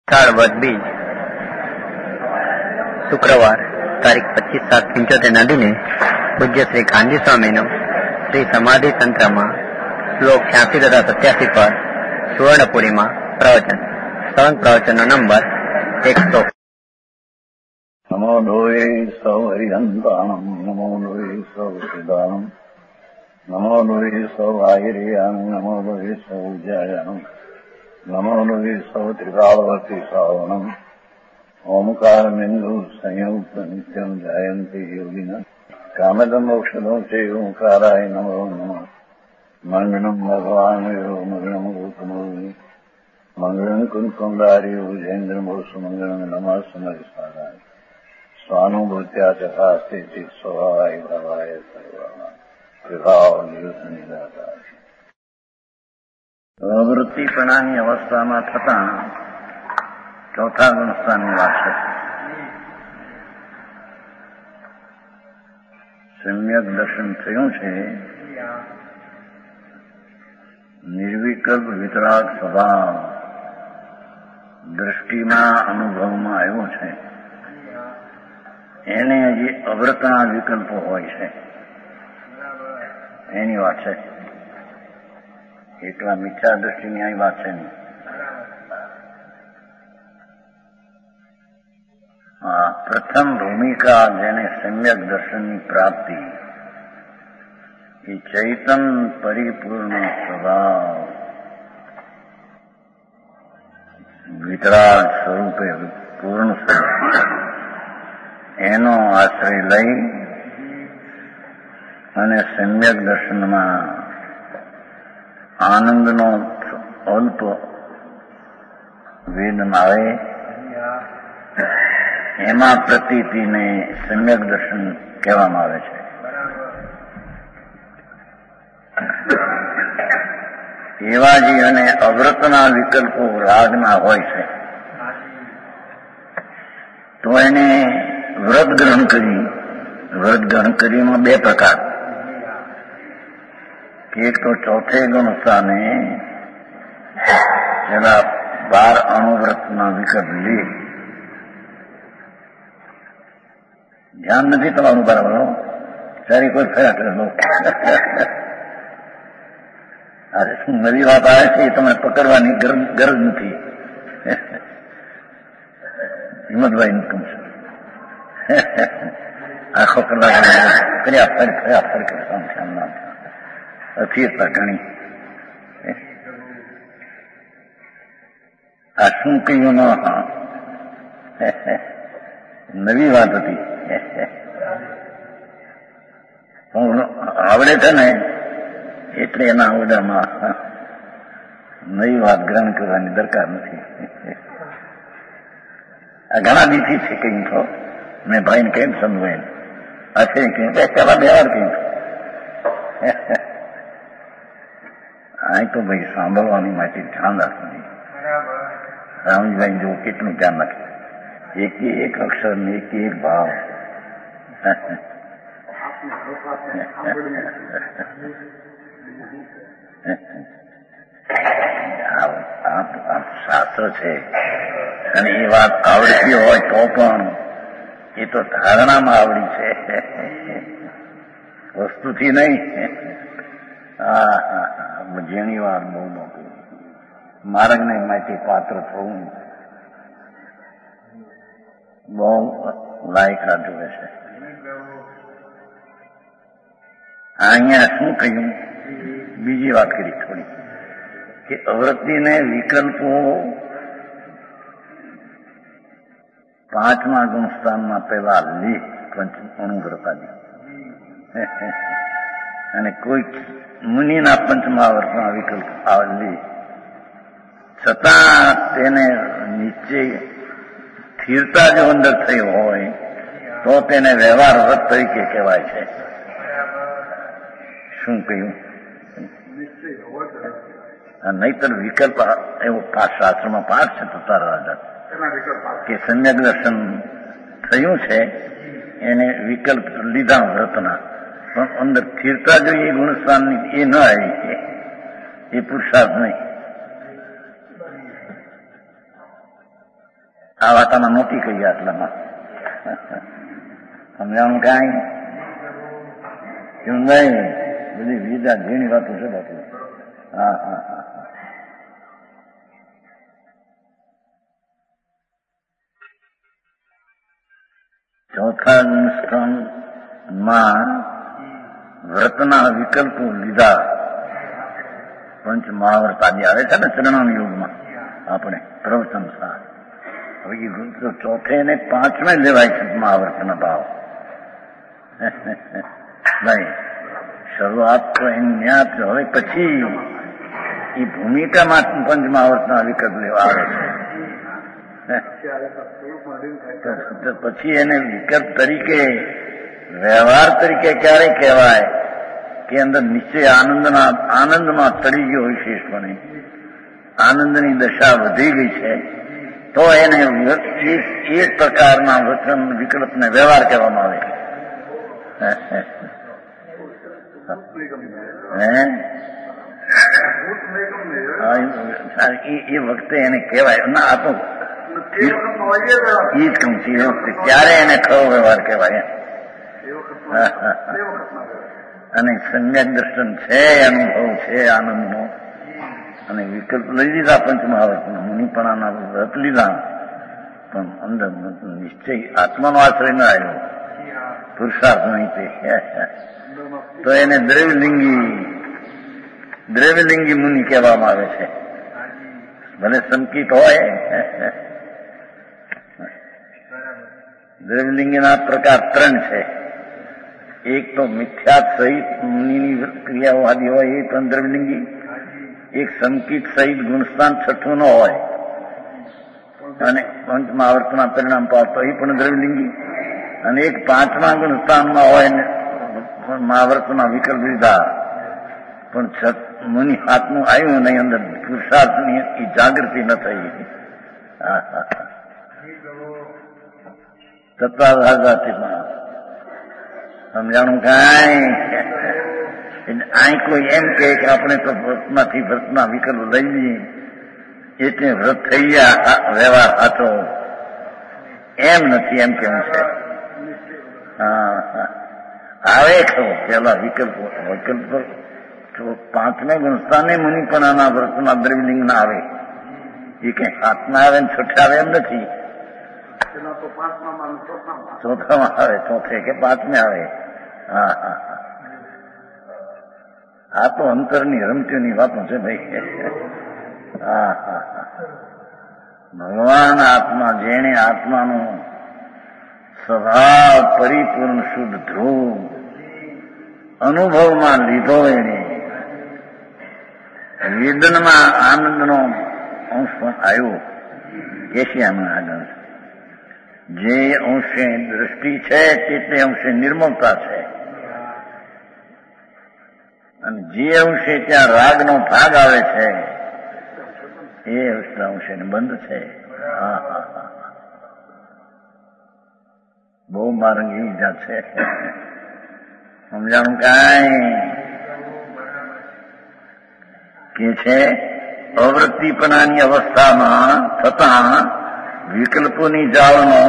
વદ બીજ શુક્રવાર તારીખ 25/7/75 ના દિને પૂજ્ય શ્રી ગાંધી સ્વામીનું શ્રી સમાધિ તંત્રમાં શ્લોક 86 તથા 87 પર સુવર્ણપુરીમાં પ્રવચન. સવંગ પ્રવચનનો નંબર 100. નમો લોહે સૌ હરિહંતાણમ, નમો લોહે સૌ સિદાનમ, નમો લોહે સૌ આયર્યાણમ, નમો લોહે સૌ જયાણમ, નમો લોહે સૌ ત્રિકાળવતી શ્રાવણમ, ઓમકાર બિંદુ સંયુક્ત નિત્યમ જાયંતી યોગિના કામદમ મોક્ષદો છે ઓંકારાય નમો નમઃ. મંગળમ ભગવાન મંગળમ ગૌતમોની મંગળમ કુંકુંડારી ઉજેન્દ્રમો સુમંગળમ નમઃ સમરિસારાય સ્વાનુભૂત્યા ચકાસ્તે સ્વભાવાય ભાવાય સર્વાના વિભાવ નિયુત નિરાકાર. વૃત્તિપણાની અવસ્થામાં થતા ચોથા ગુણસ્થાનની વાત છે. સમ્યક દર્શન થયું છે, નિર્વિકલ્પ વિતરાગ સ્વભાવ દ્રષ્ટિમાં અનુભવમાં આવ્યો છે. એને હજી અવ્રતના વિકલ્પો હોય છે એની વાત છે. એકલા મિથ્યા દ્રષ્ટિની આવી વાત છે નહીં. પ્રથમ ભૂમિકા જેને સમ્યક દર્શનની પ્રાપ્તિ એ ચૈતન પરિપૂર્ણ સ્વભાવ વિતરાગ સ્વરૂપે પૂર્ણ સ્વરૂપ એનો આશ્રય લઈ અને સમ્યક દર્શનમાં આનંદનો અલ્પ વેદન આવે એમાં પ્રતીતિને સમ્યક દર્શન કહેવામાં આવે છે. એવા જે અને અવ્રતના વિકલ્પો રાગના હોય છે તો એને વ્રત ગ્રહણ કરી. વ્રત ગ્રહણ કરીમાં બે પ્રકાર. એક તો ચોથે ગુણસ્થાને પેલા 12 અણુવ્રતના વિકલ્પ લે. ધ્યાન નથી તમારું બરાબર. સારી કોઈ ફેરા કરેલો અરે શું નવી વાત આવે છે એ તમે પકડવાની ગરજ નથી. હિંમતભાઈ ઇન્કમ છે આખો કલાક કર્યા ફર કરતા અસ્થિરતા ઘણી. આ શું કહ્યું નવી વાત હતી. આવડે છે ને એટલે એના આવડામાં નવી વાત ગ્રહણ કરવાની દરકાર નથી. આ ઘણા દીથી છે કહ્યું તો મેં ભાઈને કેમ સમજાય હશે કહ્યું પેલા 2 વાર કહ્યું. આ તો ભાઈ સાંભળવાની માટે ધ્યાન રાખવું. રામજીભાઈ જો કેટલું ધ્યાન રાખે. એક અક્ષર ને એક ભાવ. શાસ્ત્ર છે અને એ વાત આવડતી હોય તો પણ એ તો ધારણામાં આવડી છે, વસ્તુથી નહીં. જેની વાત બહુ મોટી માર્ગને માટે પાત્ર થવું બહુ લાયકાત જોવે છે. અહીંયા શું કહ્યું, બીજી વાત કરી થોડી કે અવૃત્તિને વિકલ્પો 5મા ગુણસ્થાનમાં પેલા લે અણુવ્રતાની અને કોઈક મુનિના 5મા વર્તના વિકલ્પ લે છતાં તેને નીચે સ્થિરતા જો અંદર થઈ હોય તો તેને વ્યવહાર વ્રત તરીકે કહેવાય છે. શું કહ્યું? નહીતર વિકલ્પ એવો શાસ્ત્રમાં પાઠ છે તો તારા કે સમ્યક દર્શન થયું છે એને વિકલ્પ લીધા વ્રતના, પણ અંદર સ્થિરતા જો એ ગુણસ્થાનની એ ન આવી એ પુરુષાર્થ નહીં. આ વાતામાં નહોતી કહી આટલામાં સમજાણું કાંઈ કેમ નહીં? બધી વિવિધા ઘણી વાતો છે બાપુ. હા હા હા. ચોથા ગુણસ્થાનમાં વ્રતના વિકલ્પો લીધા. પંચ મહાવ્રત આદિ આવે છે ને ચરણાના યોગમાં આપણે પ્રવચન સાર. હવે એ ચોથે ને પાંચમે લેવાય છે મહાવ્રતના ભાવ. નહીં, શરૂઆત તો એની હવે પછી એ ભૂમિકામાં પંચ મહાવ્રતના વિકલ્પ લેવા આવે છે. પછી એને વિકલ્પ તરીકે વ્યવહાર તરીકે ક્યારે કહેવાય કે અંદર નિશ્ચય આનંદમાં ચડી ગયો હોય શેષપણે, આનંદની દશા વધી ગઈ છે, તો એને એક પ્રકારના વચન વિકલ્પને વ્યવહાર કહેવામાં આવે છે. એ વખતે એને કહેવાય ના, આ તો ઈ જ કહું છું. એ વખતે ત્યારે એને ખરો વ્યવહાર કહેવાય. અને સમ્યક દર્શન છે, અનુભવ છે આનંદનો, અને વિકલ્પ લઈ લીધા પંચમહાવ્રતના, મુનિપણાના વ્રત લીધા, પણ અંદર નિશ્ચય આત્માનો આશ્રય ન આવ્યો, પુરુષાર્થ નહીં તે, તો એને દ્રવ્યલિંગી મુનિ કહેવામાં આવે છે. ભલે સંકિત હોય. દ્રવ્યલિંગીના પ્રકાર 3 છે. એક તો મિથ્યાત સહિત મુનિની ક્રિયાઓ આદિ હોય એ પણ દ્રવ્યલિંગી, એક સંકિત સહિત ગુણસ્થાન 6 નો હોય અને પંચમહાવ્રતના પરિણામ પાવતો એ પણ દ્રવ્યલિંગી, અને એક 5મા ગુણસ્થાનમાં હોય ને મહાવ્રતના વિકલ્પ લીધા પણ મુનિ હાથનું આવ્યું નહીં, અંદર પુરુષાર્થની એ જાગૃતિ ન થઈ. તત્વાધારથી સમજાણું કાંઈ? અહીં કોઈ એમ કે આપણે તો વ્રતમાંથી વ્રતના વિકલ્પ લઈ લઈએ એટલે વ્રત થઈ ગયા, વ્યવહાર હતો, એમ નથી, એમ કેવું છે. આવે ખરો પેલા વિકલ્પો 5મે ગુણસ્થાને મુનિપણાના વ્રતના દ્રવ્યલિંગ ના આવે, એ કઈ હાથમાં આવે ને છઠ્ઠે આવે એમ નથી. ચોથામાં આવે, ચોથે કે 5મે આવે. હા હા હા, આ તો અંતરની રમતીઓની વાતો છે ભાઈ. હા હા હા, ભગવાન આત્મા, જેણે આત્માનો સ્વભાવ પરિપૂર્ણ શુદ્ધ ધ્રુવ અનુભવમાં લીધો, એને વેદનમાં આનંદનો અંશ પણ આવ્યો. કેશિયામાં આગળ જે અંશે દ્રષ્ટિ છે તે અંશે નિર્મળતા છે, અને જે અંશે ત્યાં રાગનો ભાગ આવે છે એ અંશે બંધ છે. હા હા હા, બહુ મારંગી ઈજા છે. સમજાણું કાંઈ? કે છે અવૃત્તિપણાની અવસ્થામાં થતા વિકલ્પોની જાળનો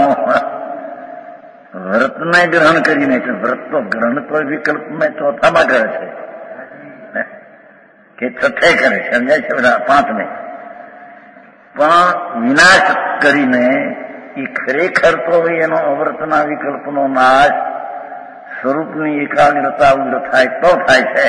વ્રતને ગ્રહણ કરીને, વ્રત તો ગ્રહણ તો વિકલ્પમાં ચોથામાં કરે છે કે છઠ્ઠે કરે છે, સમજાય છે બધા 5મે, પણ વિનાશ કરીને એ ખરેખર તો એનો અવર્તના વિકલ્પનો નાશ સ્વરૂપની એકાગ્રતા ઉગ્ર થાય તો થાય છે.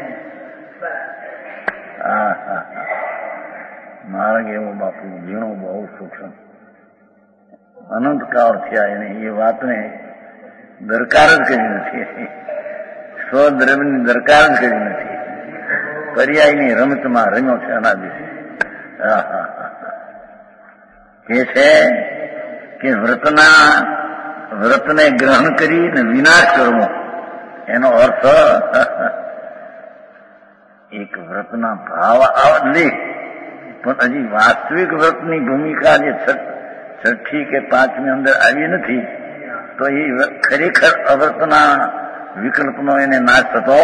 હા હા હા, માર્ગ એવો બાપુ ઝીણો બહુ સૂક્ષ્મ અનંતકાળ થયા, એને એ વાતને દરકાર જ કરી નથી, સ્વદ્રવ્યની દરકાર જ કરી નથી, પર્યાયની રમતમાં રમ્યો છે અનાદિ. હા હા હા, કે છે કે વ્રતને ગ્રહણ કરીને વિનાશ કરવો, એનો અર્થ એક વ્રતના ભાવ લે, પણ હજી વાસ્તવિક વ્રતની ભૂમિકા જે 6ઠ્ઠી કે 5મી અંદર આવી નથી, તો એ ખરેખર અવ્રતના વિકલ્પનો એને નાશ થતો.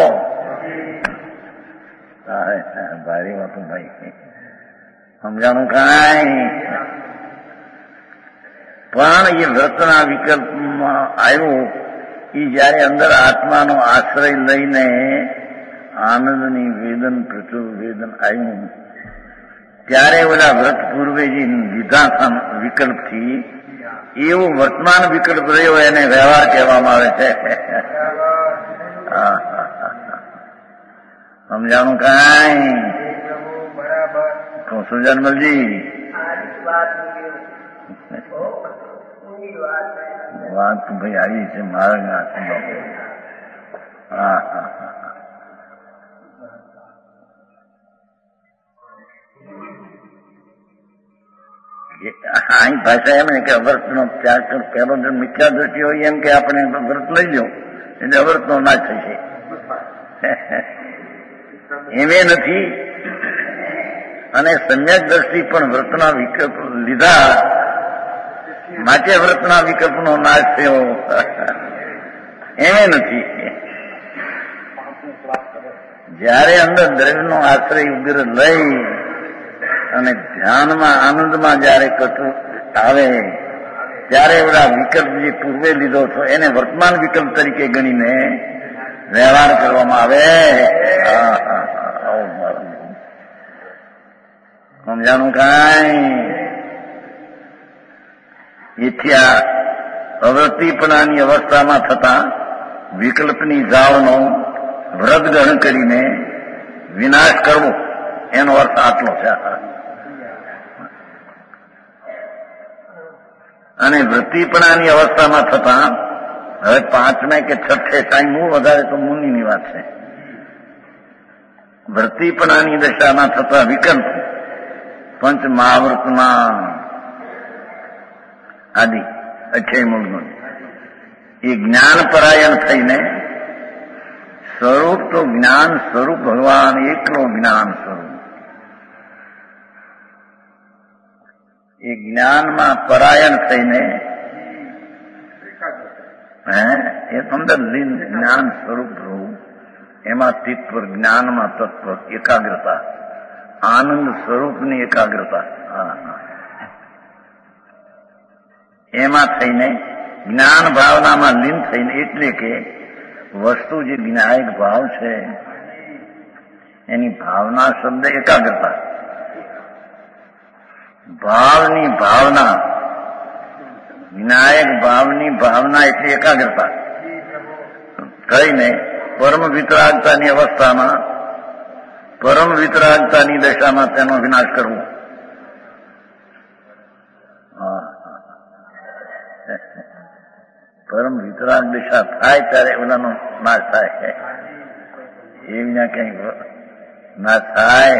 ભારે વાતો ભાઈ, સમજાણું કાંઈ? પણ એ વ્રતના વિકલ્પમાં આવ્યું એ જયારે અંદર આત્માનો આશ્રય લઈને આનંદની વેદન પ્રચુર વેદન આવ્યું ત્યારે ઓલા વ્રત પૂર્વે જે લીધા વિકલ્પથી એવું વર્તમાન વિકલ્પ રહ્યો એને વ્યવહાર કહેવામાં આવે છે. સમજાણું કાંઈ સુજનમલજી? વાત તો ભાઈ આવી છે મારા ના. હા હા અહીં ભાષા એમ ને કે અવર્તનો ત્યાગ કર. પહેલો જો મિથ્યા દ્રષ્ટિ હોય એમ કે આપણે વ્રત લઈ લો એટલે અવર્તનો નાશ થશે. એમે નથી. અને સમ્યક દ્રષ્ટિ પણ વ્રતના વિકલ્પ લીધા માટે વ્રતના વિકલ્પનો નાશ થયો એમે નથી. જયારે અંદર દ્રવ્યનો આશ્રય ઉગ્ર લઈ અને ધ્યાનમાં આનંદમાં જયારે કટુ આવે ત્યારે એવડા વિકલ્પ જે પૂર્વે લીધો હતો એને વર્તમાન વિકલ્પ તરીકે ગણીને વ્યવહાર કરવામાં આવે. સમજાણું કાંઈ? એથી આ અવૃત્તિપણાની અવસ્થામાં થતા વિકલ્પની જાળનો વ્રત ગ્રહણ કરીને વિનાશ કરવો એનો અર્થ આટલો છે. અને વૃત્તિપણાની અવસ્થામાં થતા હવે પાંચમે કે છઠ્ઠે કાંઈ હું વધારે તો મુનિની વાત છે. વૃત્તિપણાની દશામાં થતા વિકલ્પ પંચ મહાવૃતમાં આદિ અક્ષય મૂળગુણ એ જ્ઞાન પરાયણ થઈને સ્વરૂપ તો જ્ઞાન સ્વરૂપ ભગવાન એકલો જ્ઞાન સ્વરૂપ એ જ્ઞાનમાં પરાયણ થઈને એ અંદર લીન જ્ઞાન સ્વરૂપ રહું એમાં તત્પર જ્ઞાનમાં તત્પર એકાગ્રતા આનંદ સ્વરૂપની એકાગ્રતા એમાં થઈને જ્ઞાન ભાવનામાં લીન થઈને એટલે કે વસ્તુ જે જ્ઞાયક ભાવ છે એની ભાવના શબ્દ એકાગ્રતા ભાવની ભાવના જ્ઞાયક ભાવની ભાવના એટલે એકાગ્રતા થઈને પરમ વિતરાગતાની અવસ્થામાં પરમ વિતરાગતાની દશામાં તેનો વિનાશ કરવો. પરમ વિતરાગ દિશા થાય ત્યારે ઓલાનો નાશ થાય છે. એમના કઈ નાશ થાય.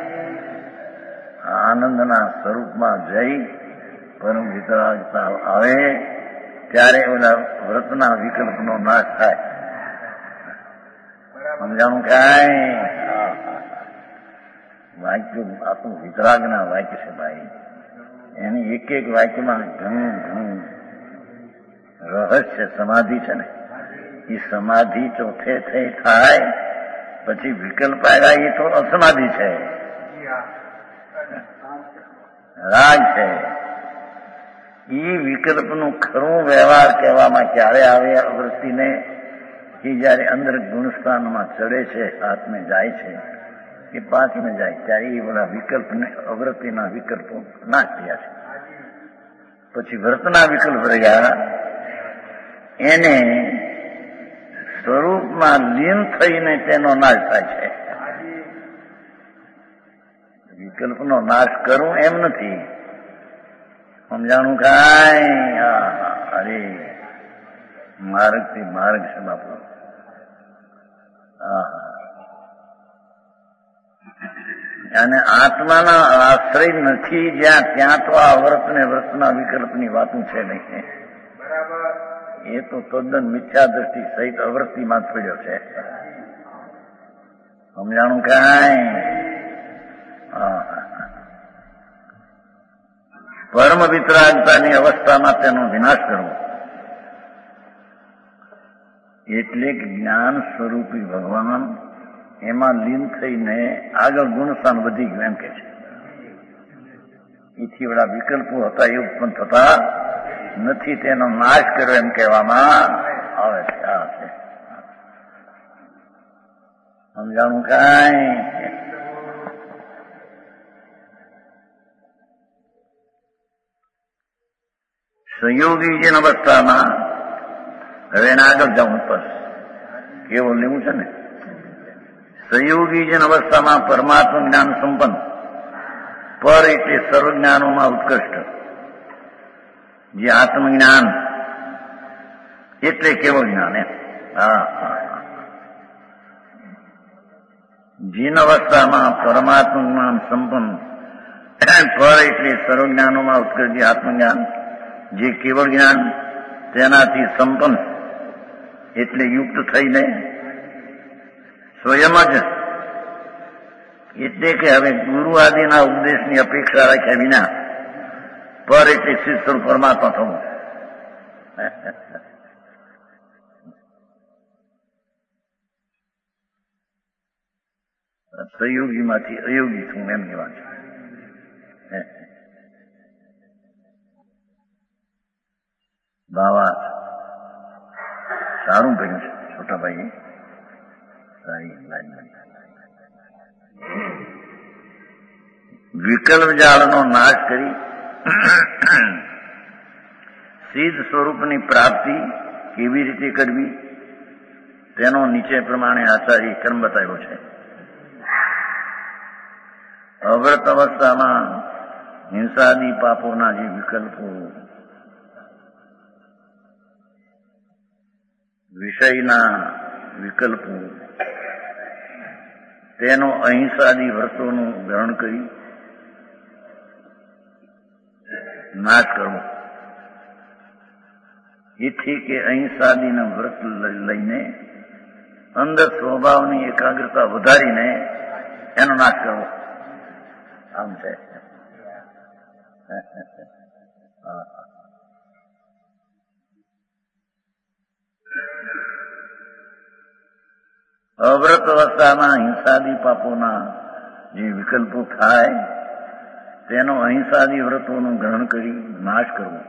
આનંદના સ્વરૂપમાં જઈ પરમ વિતરાગતા આવે ત્યારે ઓલા વ્રતના વિકલ્પનો નાશ થાય. સમજાણું કાંઈ? વાક્ય આ તો વિતરાગના વાક્ય છે ભાઈ. એની એક એક વાક્યમાં ઘણું ઘણું રહસ્ય સમાધિ છે ને. એ સમાધિ ચોથે થઈ થાય પછી વિકલ્પ આવ્યા એ તો અસમાધિ છે, રાગ છે. એ વિકલ્પનું ખરું વ્યવહાર કહેવામાં ક્યારે આવે અવૃત્તિને કે જયારે અંદર ગુણસ્થાનમાં ચડે છે, હાથમાં જાય છે કે પાંચમાં જાય ત્યારે એ બધા વિકલ્પને અવૃત્તિના વિકલ્પો નાશ થયા છે. પછી વ્રતના વિકલ્પ રહ્યા એને સ્વરૂપમાં લીન થઈને તેનો નાશ થાય છે. વિકલ્પનો નાશ કરવું એમ નથી. સમજાણું કાંઈ? અરે માર્ગ થી માર્ગ છે બાપુ. અને આત્માના આશ્રય નથી જ્યાં ત્યાં તો આ વ્રત ને વ્રતના વિકલ્પની વાતું છે નહીં. એ તો તદ્દન મિથ્યા દ્રષ્ટિ સહિત અવૃત્તિમાં જ પડ્યો છે. સમજાણું કાંઈ? પરમ વિતરાગતાની અવસ્થામાં તેનો વિનાશ કરવો એટલે જ્ઞાન સ્વરૂપી ભગવાન એમાં લીન થઈને આગળ ગુણસ્થાન વધી ગયું એમ કે છે. એથી વડા વિકલ્પો હતા એ ઉત્પન્ન થતા નથી તેનો નાશ કર્યો એમ કહેવામાં આવે છે. આ છે સમજાણું કાંઈ? સંયોગી જેન અવસ્થામાં હવે એને આગળ જવું પડશે. કેવું લેવું છે ને? સંયોગી જેન અવસ્થામાં પરમાત્મા જ્ઞાન સંપન્ન, પર એટલે સર્વ જ્ઞાનોમાં ઉત્કૃષ્ટ, જે આત્મજ્ઞાન એટલે કેવું જ્ઞાન એમ. જીન અવસ્થામાં પરમાત્મા જ્ઞાન સંપન્ન, પર એટલે સર્વ જ્ઞાનોમાં ઉત્કૃષ્ટ જે આત્મજ્ઞાન, જે કેવળ જ્ઞાન તેનાથી સંપન્ન એટલે યુક્ત થઈને સ્વયં જ એટલે કે હવે ગુરુ આદિના ઉપદેશની અપેક્ષા રાખ્યા વિના પર એટલે સ્થિત સ્વરૂપ પરમાત્મા થવું. સંયોગીમાંથી અયોગી થવું એમ કહેવા છે. બાવા સારું ભર્યું છે છોટાભાઈ. વિકલ્પ જાળનો નાશ કરી સિદ્ધ સ્વરૂપની પ્રાપ્તિ કેવી રીતે કરવી તેનો નીચે પ્રમાણે આચાર્ય ક્રમ બતાવ્યો છે. અવ્રત અવસ્થામાં હિંસાદી પાપોના જે વિકલ્પો, વિષયના વિકલ્પો, તેનો અહિંસાદી વ્રતોનું ગ્રહણ કરી નાશ કરવો. એથી કે અહિંસાદીના વ્રત લઈને અંદર સ્વભાવની એકાગ્રતા વધારીને એનો નાશ કરવો. આમ છે. અવ્રત અવસ્થામાં હિંસાદી પાપોના જે વિકલ્પો થાય તેનો અહિંસાદી વ્રતોનું ગ્રહણ કરી નાશ કરવો.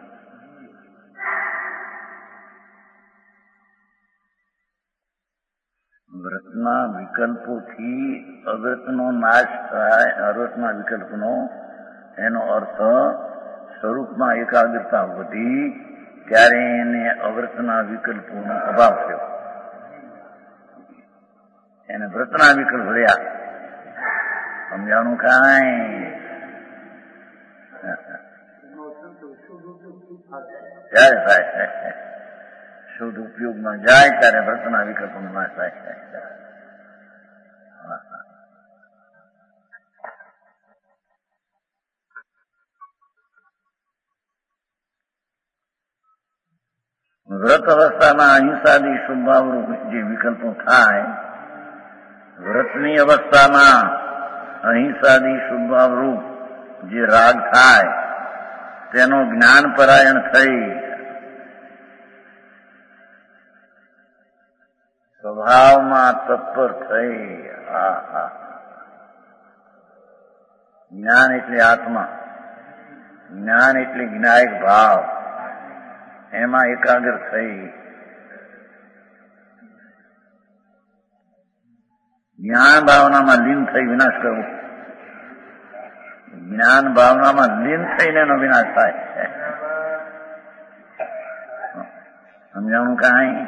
વ્રતના વિકલ્પોથી અવ્રતનો નાશ થાય. અવ્રતના વિકલ્પનો એનો અર્થ સ્વરૂપમાં એકાગ્રતા વધી ત્યારે એને અવ્રતના વિકલ્પોનો અભાવ થયો. એને વ્રતના વિકલ્પ રહ્યા. સમજાણું કાંઈ? ત્યારે થાય શુદ્ધ ઉપયોગમાં જાય ત્યારે વ્રતના વિકલ્પનો નાશ થાય. વ્રત અવસ્થામાં અહિંસાદી સ્વભાવરૂપ જે વિકલ્પો થાય, વ્રતની અવસ્થામાં અહિંસાદી સ્વભાવરૂપ જે રાગ થાય તેનો જ્ઞાન પરાયણ થઈ સ્વભાવમાં તત્પર થઈ. જ્ઞાન એટલે આત્મા, જ્ઞાન એટલે જ્ઞાયક ભાવ, એમાં એકાગ્ર થઈ જ્ઞાન ભાવનામાં લીન થઈ વિનાશ કરવો. જ્ઞાન ભાવનામાં લીન થઈને એનો વિનાશ થાય. સમજાણું કાંઈ?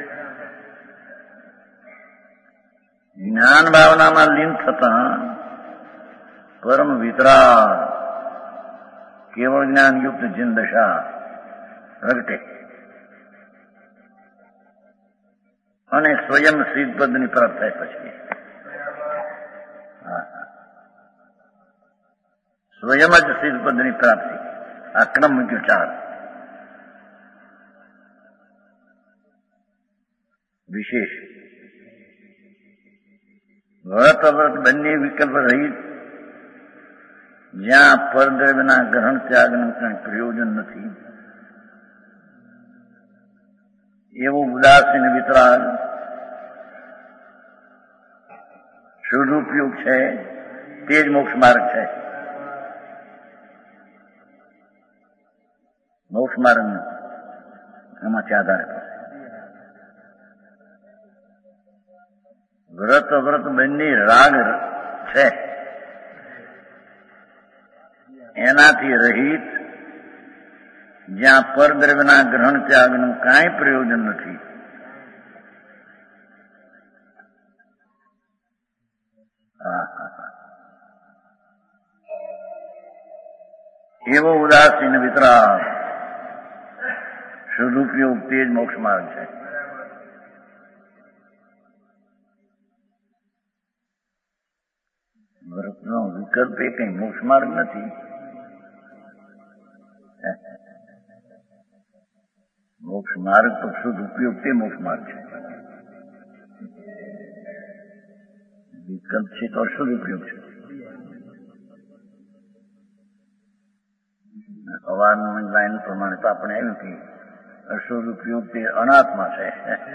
જ્ઞાન ભાવનામાં લીન થતા પરમ વિતરાગ કેવળ જ્ઞાન યુક્ત જીન દશા પ્રગટે અને સ્વયં સિદ્ધ પદની પ્રાપ્ત થાય. પછી સ્વયં જ સિદ્ધ પદની પ્રાપ્તિ. આ ક્રમ મૂક્યો 4. વિશેષ વ્રત અવ્રત બંને વિકલ્પ રહિત, જ્યાં પરદ્રવ્યના ગ્રહણ ત્યાગનું કંઈ પ્રયોજન નથી એવો ઉદાસીન વિતરાગ શુદ્ધ ઉપયોગ છે. તે જ મોક્ષ માર્ગ છે. મોક્ષ માર્ગ એમાંથી આધારે વ્રત વ્રત બંને રાગ છે, એનાથી રહિત જ્યાં પરદ્રવ્યના ગ્રહણ ત્યાગનું કાંઈ પ્રયોજન નથી. એવો ઉદાસીન વિતરાગ સદુપયોગ તે જ મોક્ષ માર્ગ છે. વ્રતનો વિકલ્પ એ કઈ મોક્ષ માર્ગ નથી. મોક્ષ માર્ગ તો સદુપયોગ તે મોક્ષ માર્ગ છે. વિકલ્પ છે તો સદુપયોગ છે. અવારની લાઈન પ્રમાણે તો આપણે આવ્યું કે સદુપયોગ તે અનાત્મા છે.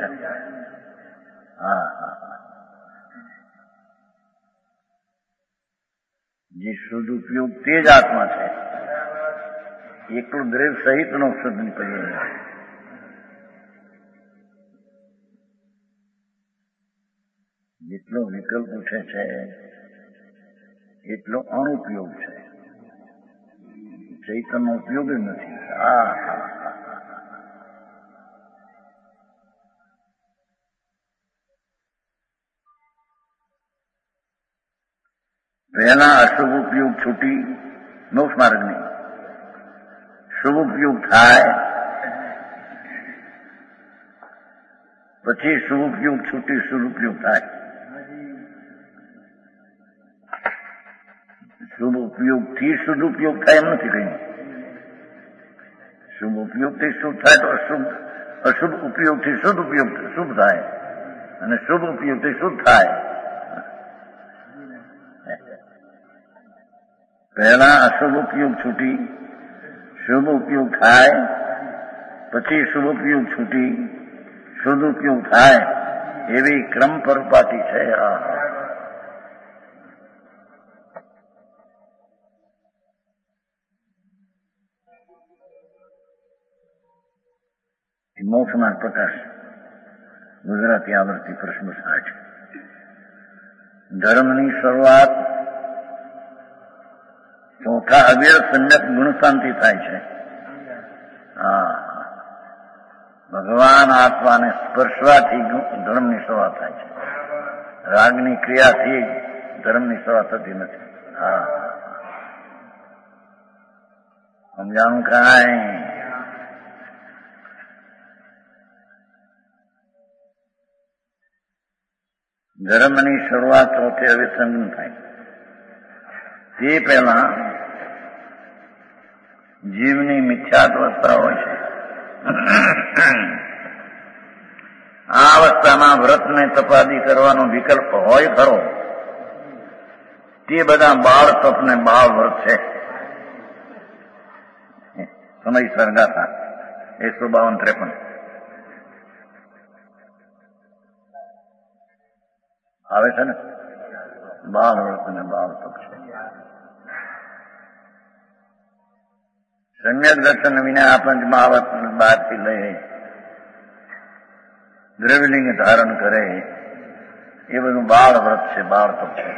જે સદુપયોગ તે જ આત્મા છે. એકલો દ્રવ્ય સહિત નો સદુપયોગ. જેટલો વિકલ્પ ઉઠે છે એટલો અનુપયોગ છે. ચૈતનનો ઉપયોગ જ નથી. પહેલા અશુભ ઉપયોગ છૂટી મોક્ષ માર્ગની, શુભ ઉપયોગ થાય પછી શુભ ઉપયોગ છૂટી શુભ ઉપયોગ થાય. શુભ ઉપયોગથી શુદ્ધ ઉપયોગ થાય એમ નથી કહ્યું. શુભ ઉપયોગથી શુભ થાય તો અશુભ ઉપયોગથી શુદ્ધ ઉપયોગ શુભ થાય અને શુભ ઉપયોગથી શુદ્ધ થાય. પહેલા અશુભ ઉપયોગ છૂટી શુભ ઉપયોગ થાય, પછી શુભ ઉપયોગ છૂટી શુદ્ધ ઉપયોગ થાય, એવી ક્રમ પરપાટી છે. મોક્ષમાં પ્રકાશ ગુજરાતી આવૃત્તિ પ્રશ્ન 60. ધર્મની શરૂઆત ચોથા અવિરત સમ્યક ગુણ શાંતિ થાય છે. ભગવાન આત્માને સ્પર્શવાથી ધર્મની શરૂઆત થાય છે. રાગની ક્રિયાથી ધર્મની શરૂઆત થતી નથી. સમજાણું કાંઈ? ધર્મની શરૂઆત ચોથે અવિસંગન થાય. તે પહેલા જીવની મિથ્યાત્વ અવસ્થા હોય છે. આ અવસ્થામાં વ્રતને તપાદી કરવાનો વિકલ્પ હોય ખરો. તે બધા બાળ તપ ને બાળ વ્રત છે. સમય સર્ગાતા 152-53 આવે છે ને. બાળ વ્રત અને બાળ તપ છે. સમ્યક દર્શન વિના આ પંચમહાવત બહારથી લઈ દ્રવ્યલિંગ ધારણ કરે એ બધું બાળ વ્રત છે, બાળ તપ છે.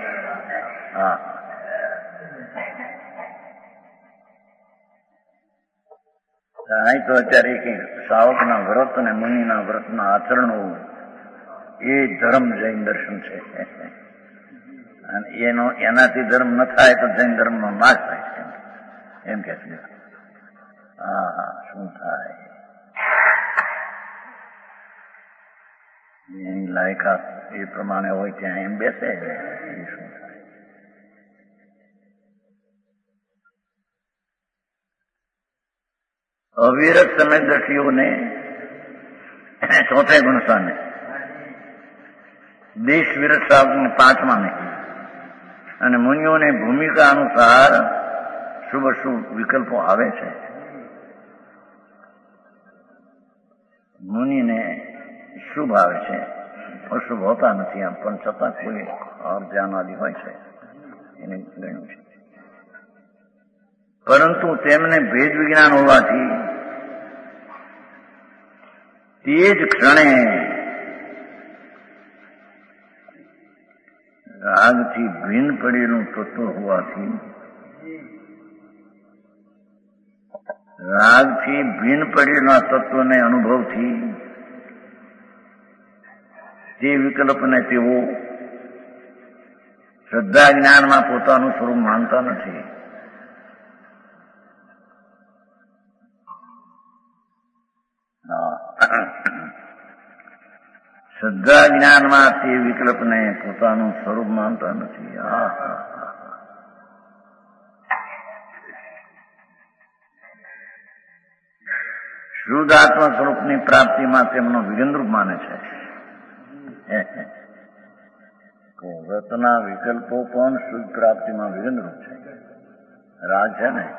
અહીં તો અત્યારે કે શ્રાવકના વ્રત અને મુનિના વ્રતના આચરણો એ ધર્મ જૈન દર્શન છે. અને એનાથી ધર્મ ન થાય તો જૈન ધર્મનો નાશ થાય છે એમ કે છે. શું થાય? એની લાયકાત એ પ્રમાણે હોય ત્યાં એમ બેસે. એ શું થાય? અવિરત સમયદર્શીઓને ચોથે ગુણસ્થાને, દેશ વિરત શ્રાવકને 5માને અને મુનિઓને ભૂમિકા અનુસાર શુભ અશુભ વિકલ્પો આવે છે. મુનિને શુભ આવે છે, અશુભ હોતા નથી. આમ પણ છતાં કોઈ ધ્યાન આદિ હોય છે એને ગણ્યું છે. પરંતુ તેમને ભેદ વિજ્ઞાન હોવાથી તે જ ક્ષણે રાગથી ભિન્ન પડેલું તત્વ હોવાથી રાગથી ભિન્ન પડેલા તત્વને અનુભવથી તે વિકલ્પને તેઓ શ્રદ્ધા જ્ઞાનમાં પોતાનું સ્વરૂપ માનતા નથી. શ્રદ્ધા જ્ઞાનમાં તે વિકલ્પને પોતાનું સ્વરૂપ માનતા નથી. શુદ્ધ આત્મ સ્વરૂપની પ્રાપ્તિમાં તેમનો વિગંદરૂપ માને છે. વ્રતના વિકલ્પો પણ શુદ્ધ પ્રાપ્તિમાં વિગંદરૂપ છે. રાગ છે ને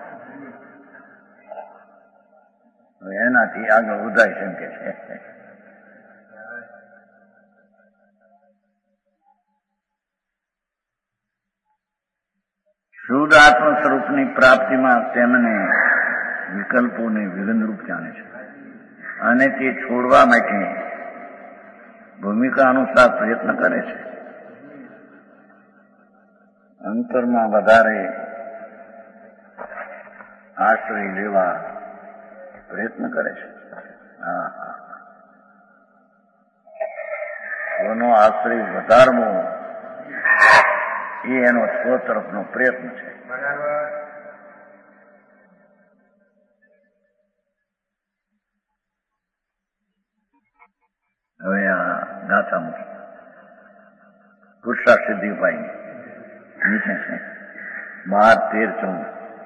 એનાથી આગળ વધારી શકે છે. શુદ્ધ આત્મ સ્વરૂપની પ્રાપ્તિમાં તેમને વિકલ્પોને વિગંદરૂપ જાણે છે અને તે છોડવા માટે ભૂમિકા અનુસાર પ્રયત્ન કરે છે. અંતરમાં વધારે આશ્રય લેવા પ્રયત્ન કરે છે. સ્વનો આશ્રય વધારવો એ એનો સ્વ તરફનો પ્રયત્ન છે. હવે આ ગાથા મૂકી પુરુષાર્થ સિદ્ધિ ઉપાય નીચે છે 12,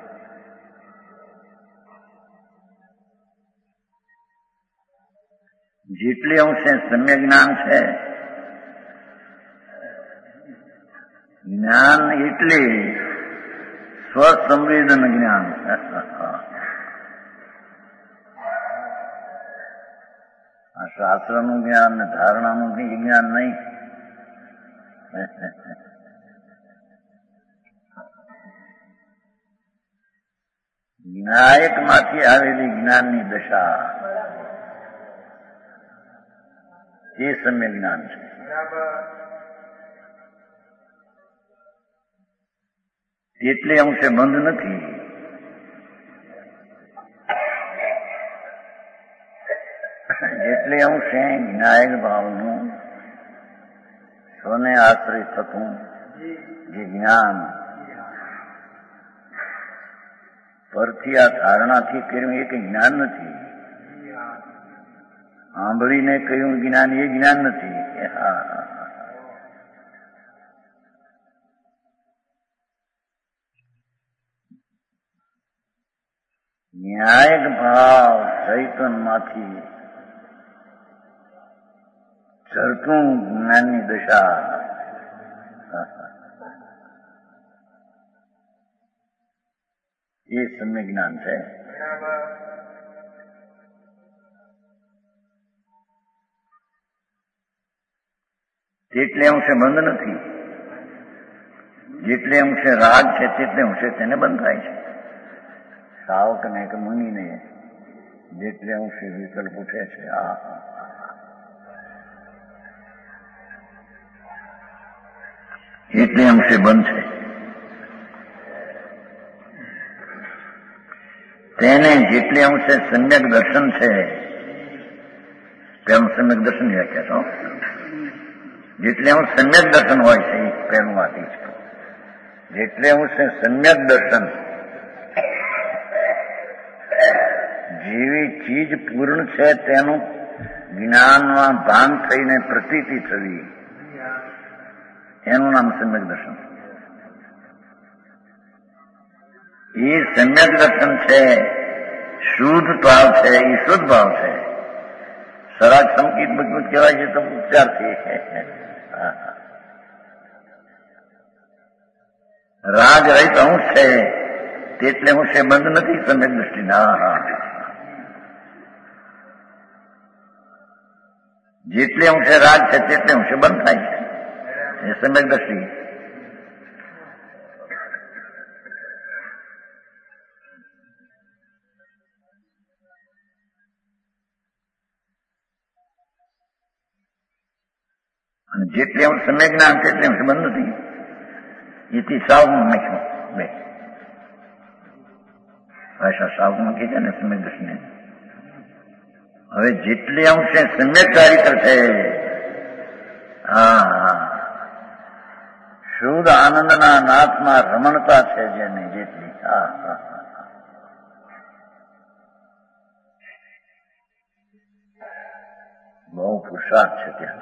13, 14. જેટલી અંશે સમ્યક જ્ઞાન છે, જ્ઞાન એટલે સ્વસંવેદન જ્ઞાન. આ શાસ્ત્રનું જ્ઞાન ને ધારણાનું જ્ઞાન નહીં. જ્ઞાયક માંથી આવેલી જ્ઞાનની દશા એ સમ્યક જ્ઞાન છે. એટલે અંશે બંધ નથી. એટલે અંશે જ્ઞાયક ભાવનું સ્વને આશ્રિત થતું જે જ્ઞાન પરથી આ ધારણાથી કર્યું એ કઈ જ્ઞાન નથી. સાંભળીને કહ્યું જ્ઞાન એ જ્ઞાન નથી. ન્યાયક ભાવ ચૈતનમાંથી ચરતું જ્ઞાનની દશા એ સમ્યક જ્ઞાન છે. તેટલે અંશે બંધ નથી. જેટલે અંશે રાગ છે તેટલે અંશે તેને બંધ થાય છે. સાવકને કે મુનિને જેટલે અંશે વિકલ્પ ઉઠે છે એટલે અંશે બંધ છે. તેને જેટલે અંશે સમ્યક દર્શન છે તેનું સમ્યક દર્શન વ્યાખ્યા છો. જેટલે અંશ સમ્યક દર્શન હોય છે એ પહેલું વાતી છે. જેટલે અંશે સમ્યક દર્શન જેવી ચીજ પૂર્ણ છે તેનું જ્ઞાનમાં ભાન થઈને પ્રતીતિ થવી એનું નામ સમ્યક દર્શન. એ સમ્યક દર્શન છે, શુદ્ધ ભાવ છે, એ શુદ્ધ ભાવ છે. સરાગ સંકિત બધું કહેવાય છે તો ઉપચારથી રાગ રહિત અંશ છે તેટલે અંશે બંધ નથી સમ્યક દ્રષ્ટિના. જેટલે અંશે રાગ છે તેટલે અંશે બંધ થાય છે એ સમ્યક દ્રષ્ટિ. અને જેટલી અંશ સમ્યક જ્ઞાન છે એટલે અંશ બંધ નથી. એથી સાવમાં નાખ્યું બે ભાષા સાવમાં મૂકી છે ને સમ્યક દ્રષ્ટિને. હવે જેટલી અંશે સમ્યક ચારિત્ર છે, હા, શુદ્ધ આનંદના નાથમાં રમણતા છે જેને જેટલી, હા હા, બહુ પુરુષાર્થ છે ત્યાં.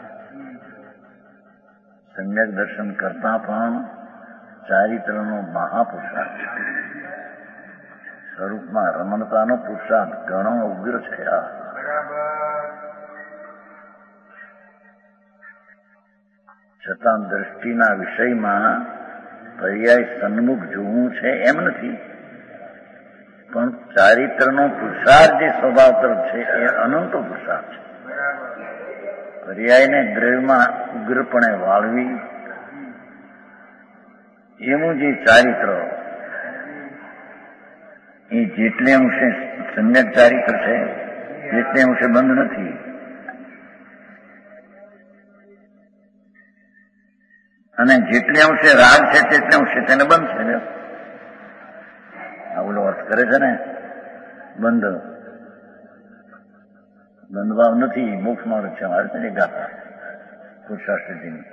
સમ્યક દર્શન કરતા પણ ચારિત્રનો મહાપુરુષાર્થ છે. સ્વરૂપમાં રમણતાનો પુરુષાર્થ ઘણો ઉગ્ર છે. છતાં દ્રષ્ટિના વિષયમાં પર્યાય સન્મુખ જોવું છે એમ નથી, પણ ચારિત્રનો પુરુષાર્થ જે સ્વભાવ તરફ છે એ અનંતો પુરુષાર્થ છે. પર્યાયને દ્રવ્યમાં ઉગ્રપણે વાળવી એવું જે ચારિત્ર એ જેટલે અંશે સમ્યક ચારિત્ર છે જેટલે અંશે બંધ નથી. અને જેટલે અંશે રાગ છે તેટલે અંશે તેને બંધ છે. આ ઓલો અર્થ કરે છે ને બંધ ભાવ નથી, મોક્ષ માર્ગ છે મારે છે ને ગાથા પુરુષાર્થની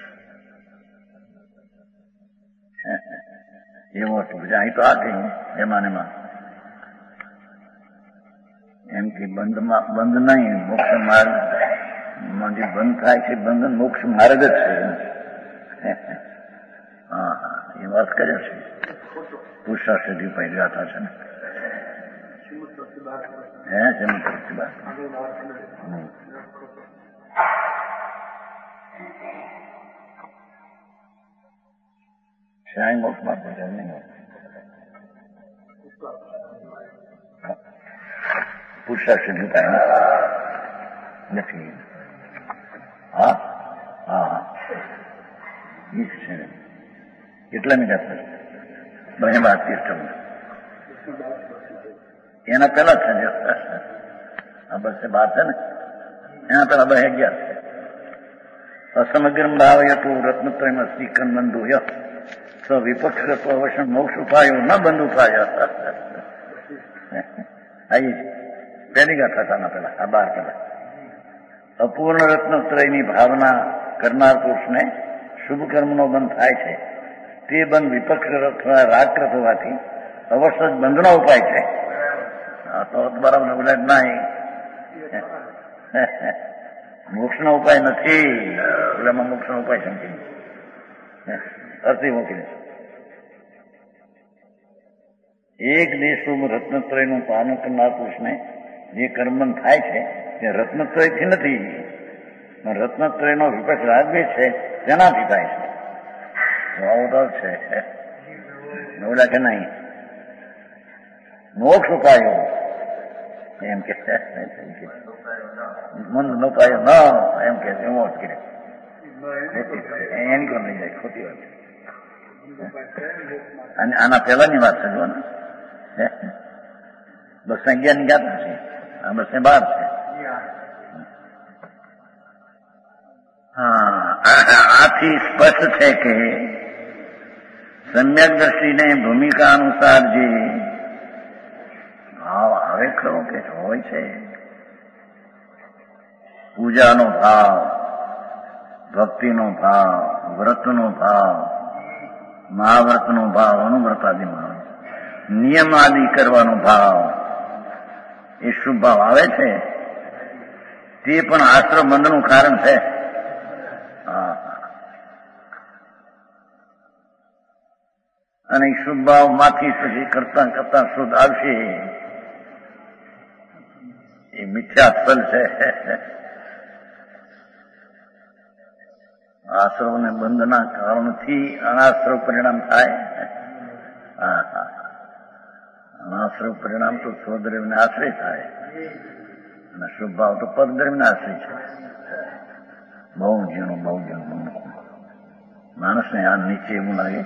એવો અર્થ પછી અહીં તો આ કહ્યું એમાં એમ કે બંધ નહીં, મોક્ષ માર્ગ જે બંધ થાય છે બંધન મોક્ષ માર્ગ જ છે. હા હા, એ વાત કર્યો છે પુરુષાર્થની પહેલી ગાથા છે ને. શ્યાય મોક્ષ માં પુરુષાર્થ નથી. હા હા, એ છે કેટલા મિનિટ બને વાત એના પેલા છે ને આ બસે બાર છે ને એના પેલા 2:11 અસમગ્રમ ભાવયતું રત્નત્રયમાં શ્રીકન બંધુ સ્વ વિપક્ષ અવસન મોક્ષ ઉપાયો ન બંધ ઉપાય. આવી પહેલી ગાથા હતા પેલા આ 12 પેલા. અપૂર્ણ રત્નત્રયની ભાવના કરનાર પુરુષને શુભ કર્મનો બંધ થાય છે. તે બંધ વિપક્ષ અથવા રાગકૃત હોવાથી અવશ્ય જ બંધનો ઉપાય છે. તો બરાબર બોલે નહીં, મોક્ષનો ઉપાય નથી. એમાં મોક્ષનો ઉપાય સમજી અર્થી મૂકી દે. એક દેશોમ રત્નત્રયનું પાલન કરનાર પુરુષને જે કર્મબંધ થાય છે તે રત્નત્રયથી નથી, રત્નત્રયનો વિપક્ષ રાગવે છે તેનાથી થાય છે. અવતાર છે બોલા કે નહીં મોક્ષ ઉપાયો એમ કે મન નો પાયો ન એમ કે એવો અટકી એની કોણ લઈ જાય ખોટી વાત. અને આના પહેલાની વાત છે જો ને 211 ની ગાથા છે, આ 212 છે. હા, આથી સ્પષ્ટ છે કે સમ્યક દ્રષ્ટિને ભૂમિકા અનુસાર જે ભાવ આવે ખરો કે હોય છે, પૂજાનો ભાવ, ભક્તિનો ભાવ, વ્રતનો ભાવ, મહાવ્રતનો ભાવ, અનુવ્રતાદિમાં નિયમ આદિ કરવાનો ભાવ, એ શુભ ભાવ આવે છે તે પણ આશ્રમ બંધનું કારણ છે. અને શુભ ભાવ માંથી પછી કરતા કરતા શુદ્ધ આવશે એ મિથ્યા ફલ છે. આશ્રવને બંધના કારણથી અનાશ્રવ પરિણામ થાય. અનાશ્રવ પરિણામ તો સ્વદ્રવ્યને આશ્રય થાય અને શુભ ભાવ તો પદદ્રવ્યને આશ્રય છે. બહુ ઝીણું માણસને આ નીચે એવું લાગે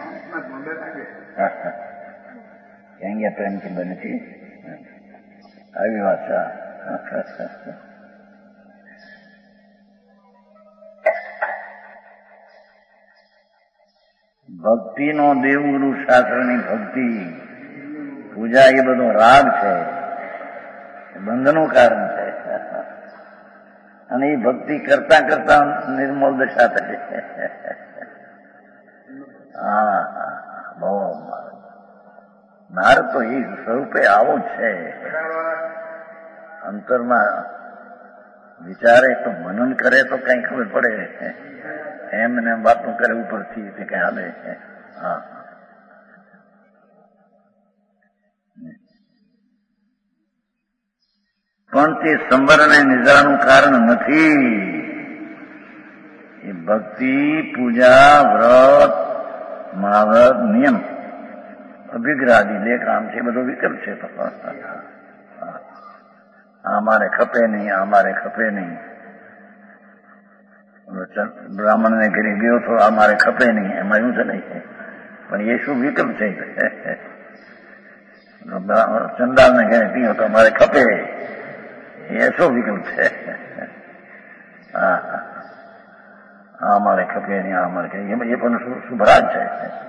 ક્યાં ગયા પ્રેમથી બને છે. આવી વાત છે. ભક્તિનો દેવગુરુ શાસ્ત્રની ભક્તિ પૂજા એ બધો રાગ છે, બંધનું કારણ છે. અને એ ભક્તિ કરતા કરતા નિર્મલ દશા થશે. હા બહુ નારદ તો એ સ્વરૂપે આવો જ છે. અંતરમાં વિચારે તો મનન કરે તો કઈ ખબર પડે, એમને વાતો કરે ઉપરથી તે કઈ હાલે. હા પણ તે સંવર અને નિદ્રાનું કારણ નથી. એ ભક્તિ, પૂજા, વ્રત, મહાવ્રત, નિયમ, અભિગ્રહાદી લેખ આમ છે, બધો વિકલ્પ છે. આ મારે ખપે નહીં, આ મારે ખપે નહીં. બ્રાહ્મણને ઘરે ગયો તો આ મારે ખપે નહીં, એમાં એવું છે નહીં. પણ એ શું વિકલ્પ છે? ચંડાલને ઘરે પીઓ તો મારે ખપે, એ શું વિકલ્પ છે? હા મારે ખપે નહીં, આ મારે એ પણ શુભરાજ છે.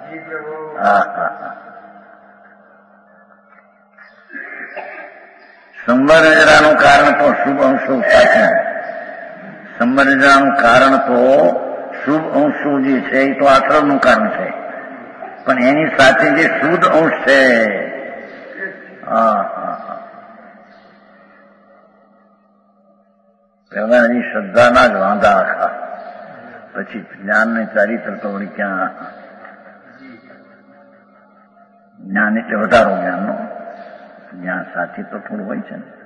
સંવર નિદ્રાનું કારણ તો શુભ અંશુભ સાથે, સંવર નિદ્રાનું કારણ તો શુભ અંશુભ જે છે એ તો આશ્રમનું કારણ છે, પણ એની સાથે જે શુદ્ધ અંશ છે, પેલા એની શ્રદ્ધાના જ વાંધા આખા, પછી જ્ઞાનને ચારિત્ર તો વળી ક્યાં. જ્ઞાન એટલે વધારો જ્ઞાનનો, જ્ઞાન સાચી તો થોડું હોય છે ને.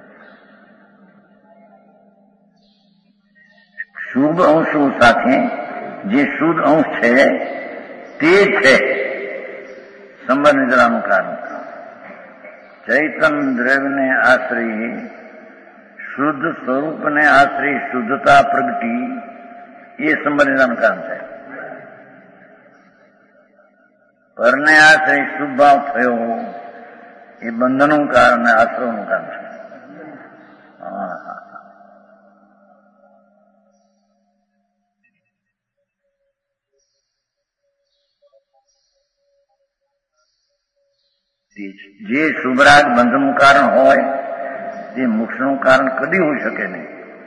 શુભ અંશો સાથે જે શુદ્ધ અંશ છે તે છે સંવર નિદ્રાનું કારણ. ચૈતન દ્રવ્યને આશ્રય શુદ્ધ સ્વરૂપને આશ્રય શુદ્ધતા પ્રગટી, એ સંવર નિદ્રાનું કારણ છે. પરને આશ્રય શુભ ભાવ થયો એ બંધનનું કારણ, આશ્રમનું કારણ છે. જે શુભરાગ બંધનું કારણ હોય તે મોક્ષનું કારણ કદી હોઈ શકે નહીં.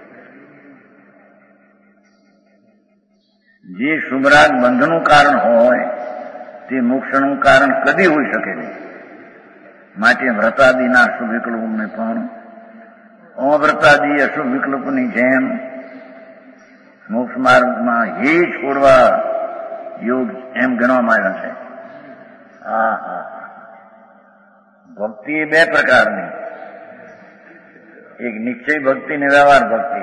જે શુભરાગ બંધનું કારણ હોય તે મોક્ષનું કારણ કદી હોઈ શકે નહીં. માટે વ્રતાદિના અશુભ વિકલ્પોને પણ અવ્રતાદિ અશુભ વિકલ્પોની જેમ મોક્ષ માર્ગમાં એ છોડવા યોગ એમ ગણવામાં આવ્યા છે. ભક્તિ એ બે પ્રકારની, એક નિશ્ચય ભક્તિ ને વ્યવહાર ભક્તિ.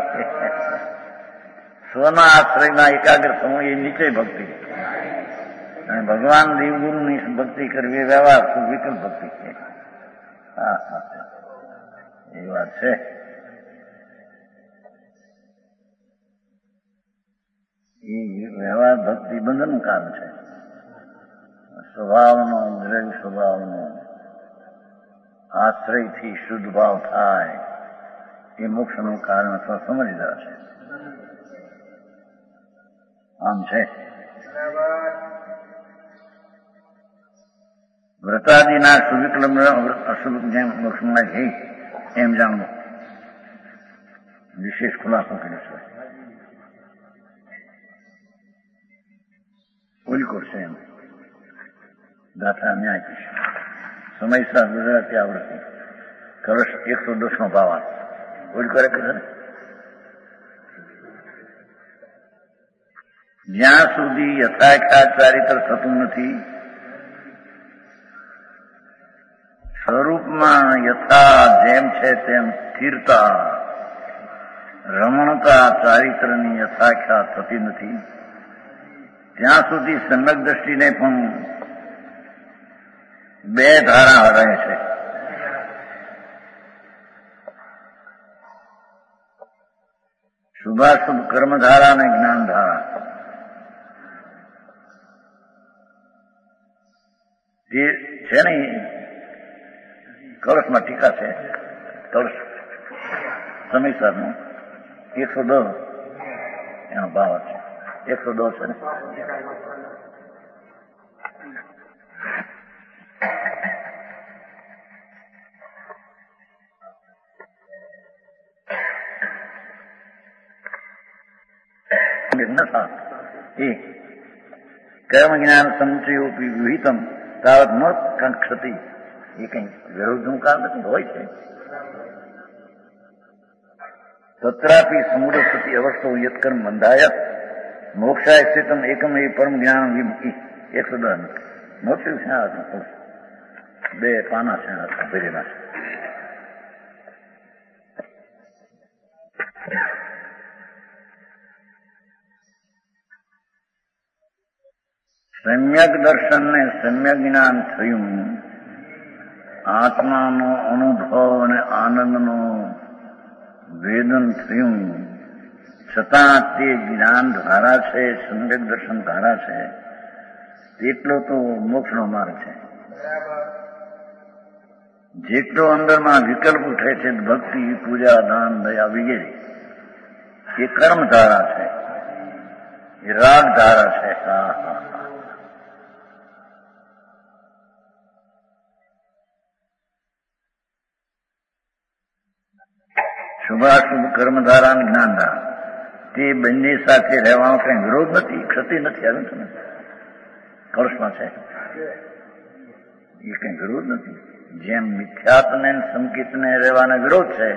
સ્વના આશ્રયમાં એકાગ્ર થવું એ નિશ્ચય ભક્તિ, અને ભગવાન દેવગુરુની ભક્તિ કરવી એ વ્યવહાર વિકલ્પ ભક્તિ છે. એ વાત છે. એ વ્યવહાર ભક્તિ બંધનનું કારણ છે. સ્વભાવનો, દ્રવ્ય સ્વભાવનો આશ્રયથી શુદ્ધ ભાવ થાય એ મોક્ષનું કારણ અથવા સમજદાર છે. આમ છે. વ્રતાદિના સુવિકલ્પ અશુભ જેમ મોક્ષમાં છે એમ જાણવું, વિશેષ ખુલાસો કર્યો છે. ઉલકોટ છે એમ દાખલા ન્યાય કહીશ. સમયસર ગુજરાતી આવડતી કલશ 110 ભાવ ઉલકોરે કહે ને, જ્યાં સુધી યથાખ્યાત ચારિત્ર થતું નથી સ્વરૂપમાં યથા જેમ છે તેમ સ્થિરતા રમણતા ચારિત્રની યથાખ્યાત થતી નથી, ત્યાં સુધી સમ્યક દ્રષ્ટિને પણ બે ધારા રહે છે. શુભાશુભ કર્મધારા અને જ્ઞાનધારા. એ છે ને કળશમાં ટીકા છે. કળશ સમયસરનું 110 એનો ભાવ છે. 110 છે ને. કર્મ જ્ઞાન સમચયોપી વિહિતમ તાવત ન કંક્ષતિ. એ કઈ વિરોધનું કારણ નથી, હોય છે. તત્રાપી સમુદ્રસ્થી અવસ્થો યત્કર્મ બંધાય મોક્ષાય સ્થિતમ એકમ એ પરમ જ્ઞાન વિમુખી. 110 મોક્ષ શા હતું? 2 પાના શા હતા ભરેલા છે. સમ્યક દર્શન ને સમ્યક જ્ઞાન થયું, આત્માનો અનુભવ અને આનંદનો વેદન થયું, છતાં તે જ્ઞાન ધારા છે, સમ્યક દર્શન ધારા છે, તેટલો તો મોક્ષનો માર્ગ છે. જેટલો અંદરમાં વિકલ્પ ઉઠે છે, ભક્તિ, પૂજા, દાન, દયા વગેરે, એ કર્મ ધારા છે, એ રાગ ધારા છે. શુભાશુભ કર્મધારા અને જ્ઞાનધારા તે બંને સાથે રહેવાનો કઈ વિરોધ નથી, ક્ષતિ નથી. આવે છે ને કળશમાં છે, એ કઈ વિરોધ નથી. જેમ મિથ્યાત્વને સંકિતને રહેવાનો વિરોધ છે,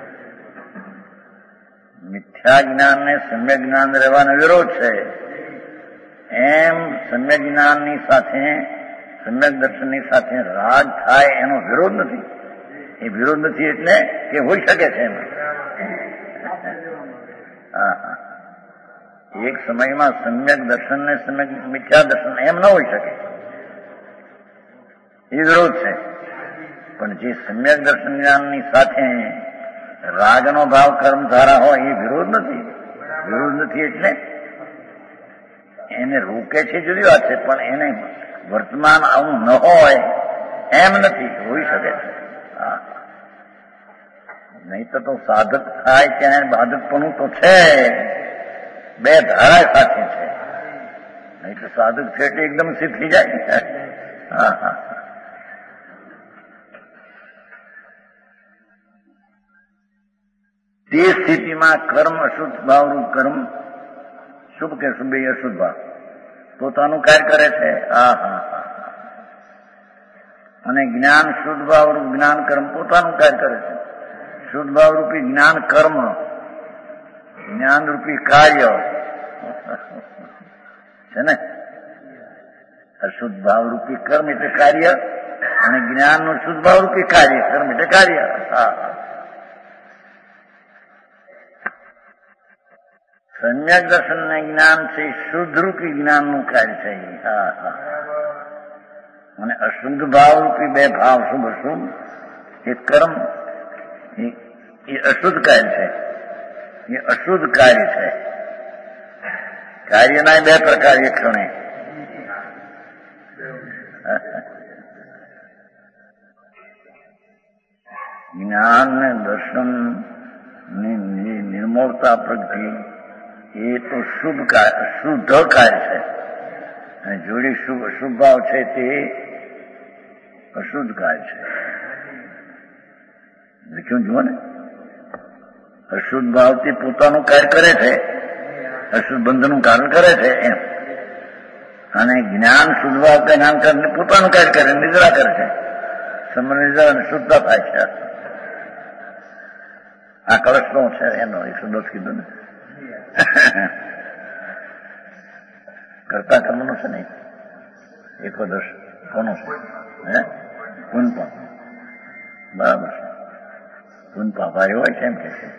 મિથ્યા જ્ઞાનને સમ્યક જ્ઞાન રહેવાનો વિરોધ છે, એમ સમ્યક જ્ઞાનની સાથે સમ્યક દર્શનની સાથે રાગ થાય એનો વિરોધ નથી. એ વિરોધ નથી એટલે કે હોઈ શકે છે એમ. એક સમયમાં સમ્યક દર્શન ને સમ્યક મિથ્યા દર્શન એમ ન હોઈ શકે, એ વિરોધ છે. પણ જે સમ્યક દર્શન જ્ઞાનની સાથે રાગનો ભાવ કર્મ ધારા હોય એ વિરોધ નથી. વિરોધ નથી એટલે એને રોકે છે જુદી વાત છે, પણ એને વર્તમાન આવું ન હોય એમ નથી, હોઈ શકે છે. નહીં તો સાધક થાય ત્યાં બાધકપણું તો છે, 2 ધારા સાથે છે. નહીં તો સાધક છે એટલે એકદમ સિદ્ધ થઈ જાય. તે સ્થિતિમાં કર્મ અશુદ્ધ ભાવરૂપ કર્મ, શુભ કે શુભ એ અશુદ્ધ ભાવ પોતાનું કાર્ય કરે છે. અને જ્ઞાન શુદ્ધ ભાવરૂપ જ્ઞાન કર્મ પોતાનું કાર્ય કરે છે. શુદ્ધ ભાવરૂપી જ્ઞાન કર્મ, જ્ઞાનરૂપી કાર્ય છે ને. અશુદ્ધ ભાવરૂપી કર્મ એટલે કાર્ય, અને જ્ઞાનનું શુદ્ધ ભાવરૂપી કાર્ય, કર્મ એટલે કાર્ય. સમ્યક દર્શન ને જ્ઞાન છે શુદ્ધરૂપી જ્ઞાનનું કાર્ય છે. અને અશુદ્ધ ભાવરૂપી 2 ભાવ, શુભ અશુભ, એ કર્મ, એ અશુદ્ધ કાર્ય છે. એ અશુદ્ધ કાર્ય છે. કાર્યના 2 પ્રકાર એક ક્ષણે. જ્ઞાન ને દર્શન ની નિર્મળતા પ્રગતિ એ તો શુદ્ધ કાર્ય છે, અને જોડી શુભ ભાવ છે તે અશુદ્ધ કાર્ય છે. લખ્યું જુઓ ને, અશુદ્ધ ભાવથી પોતાનું કાર્ય કરે છે, અશુદ્ધ બંધનું કારણ કરે છે એમ. અને જ્ઞાન શુદ્ધ ભાવ જ્ઞાન કરીને પોતાનું કાર્ય કરે, નિદ્રા કરે છે. સમનિદ્રા અને શુદ્ધતા થાય છે. આ કળશ નો છે એનો 110 કીધું ને. કરતા કર્મનો છે ને 110 કોનો છે? પુનપા. બરાબર છે. પુનપા ભાઈ હોય છે એમ કે છે.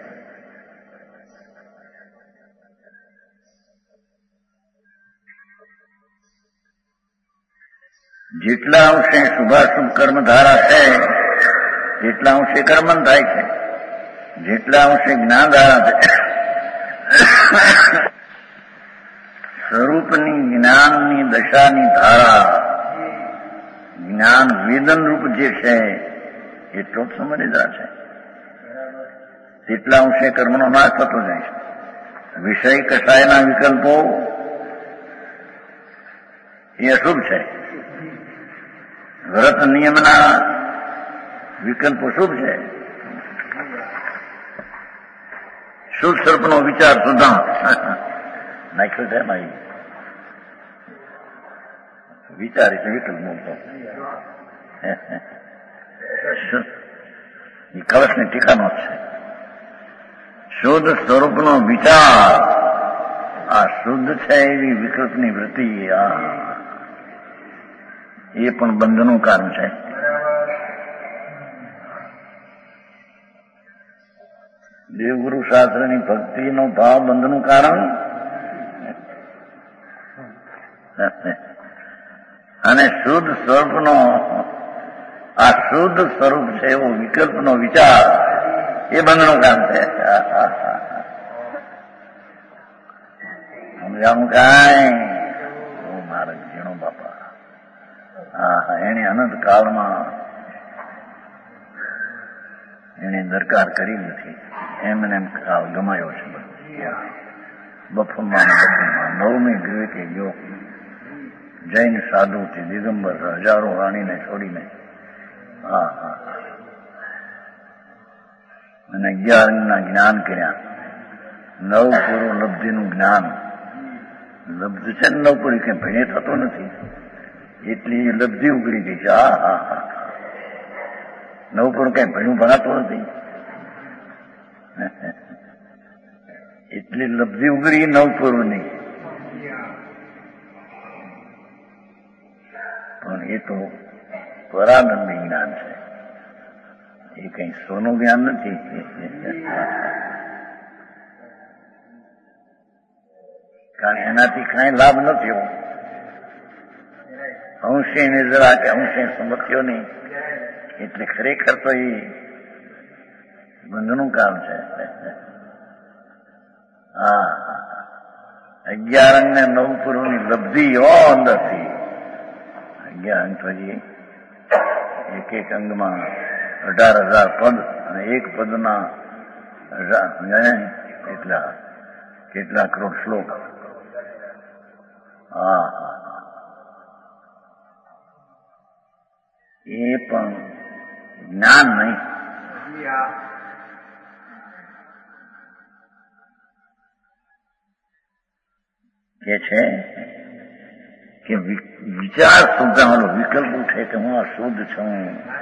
જેટલા અંશે શુભાશુભ કર્મ ધારા છે તેટલા અંશે કર્મન થાય છે. જેટલા અંશે જ્ઞાન ધારા છે, સ્વરૂપની જ્ઞાનની દશાની ધારા, જ્ઞાન વેદન રૂપ જે છે એટલો જ સમજદાર છે. તેટલા અંશે કર્મનો નાશ થતો જાય છે. વિષય કસાયના વિકલ્પો એ અશુભ છે, વ્રત નિયમના વિકલ્પો શુભ છે. શુદ્ધ સર્પનો વિચાર સુધા નાખ્યો છે એમાં વિચાર એટલે વિકલ્પ મૂકતો એ કવચની ટીકાનો જ છે. શુદ્ધ સ્વરૂપનો વિચાર આ શુદ્ધ છે એવી વિકલ્પની વૃત્તિ એ પણ બંધનું કારણ છે. દેવગુરુ શાસ્ત્રની ભક્તિનો ભાવ બંધનું કારણ અને શુદ્ધ સ્વરૂપનો આ શુદ્ધ સ્વરૂપ છે એવો વિકલ્પનો વિચાર એ બંધનું કામ છે. સમજાવું કાંઈ મારે ઝીણો બાપા એને અનંત કાળમાં એને દરકાર કરી નથી, એમને એમ કાળ ગમાયો છે. બફમાં નવમી વિવેકે ગયો જૈન સાધુથી દિગંબર હજારો રાણીને છોડીને અને 11 જ્ઞાન કર્યા. નવપુરો લબ્ધિનું જ્ઞાન લબ્ધ છે ને નવપુરી કઈ ભણે થતો નથી એટલી લબ્ધિ ઉગડી ગઈ છે. નવપુરું કઈ ભણ્યું ભણાતું નથી એટલી લબ્ધિ ઉગડી નવપુરુની. પણ એ તો પરાનંદી જ્ઞાન છે, એ કઈ સોનું જ્ઞાન નથી. કારણ એનાથી કઈ લાભ ન થયો. અંશે ને જરા કે અંશે સમજ્યો નહીં એટલે ખરેખર તો એ બંધનું કામ છે. 11 ને નવપુરોની લબ્ધિ અંદરથી 11 અંગ પછી એક એક અંગમાં 18,000 પદ અને એક પદના કેટલા કરોડ શ્લોક. એ પણ જ્ઞાન નહીં. કે છે કે વિચાર શુદ્ધાનો વિકલ્પ ઉઠે કે હું આ શુદ્ધ છું,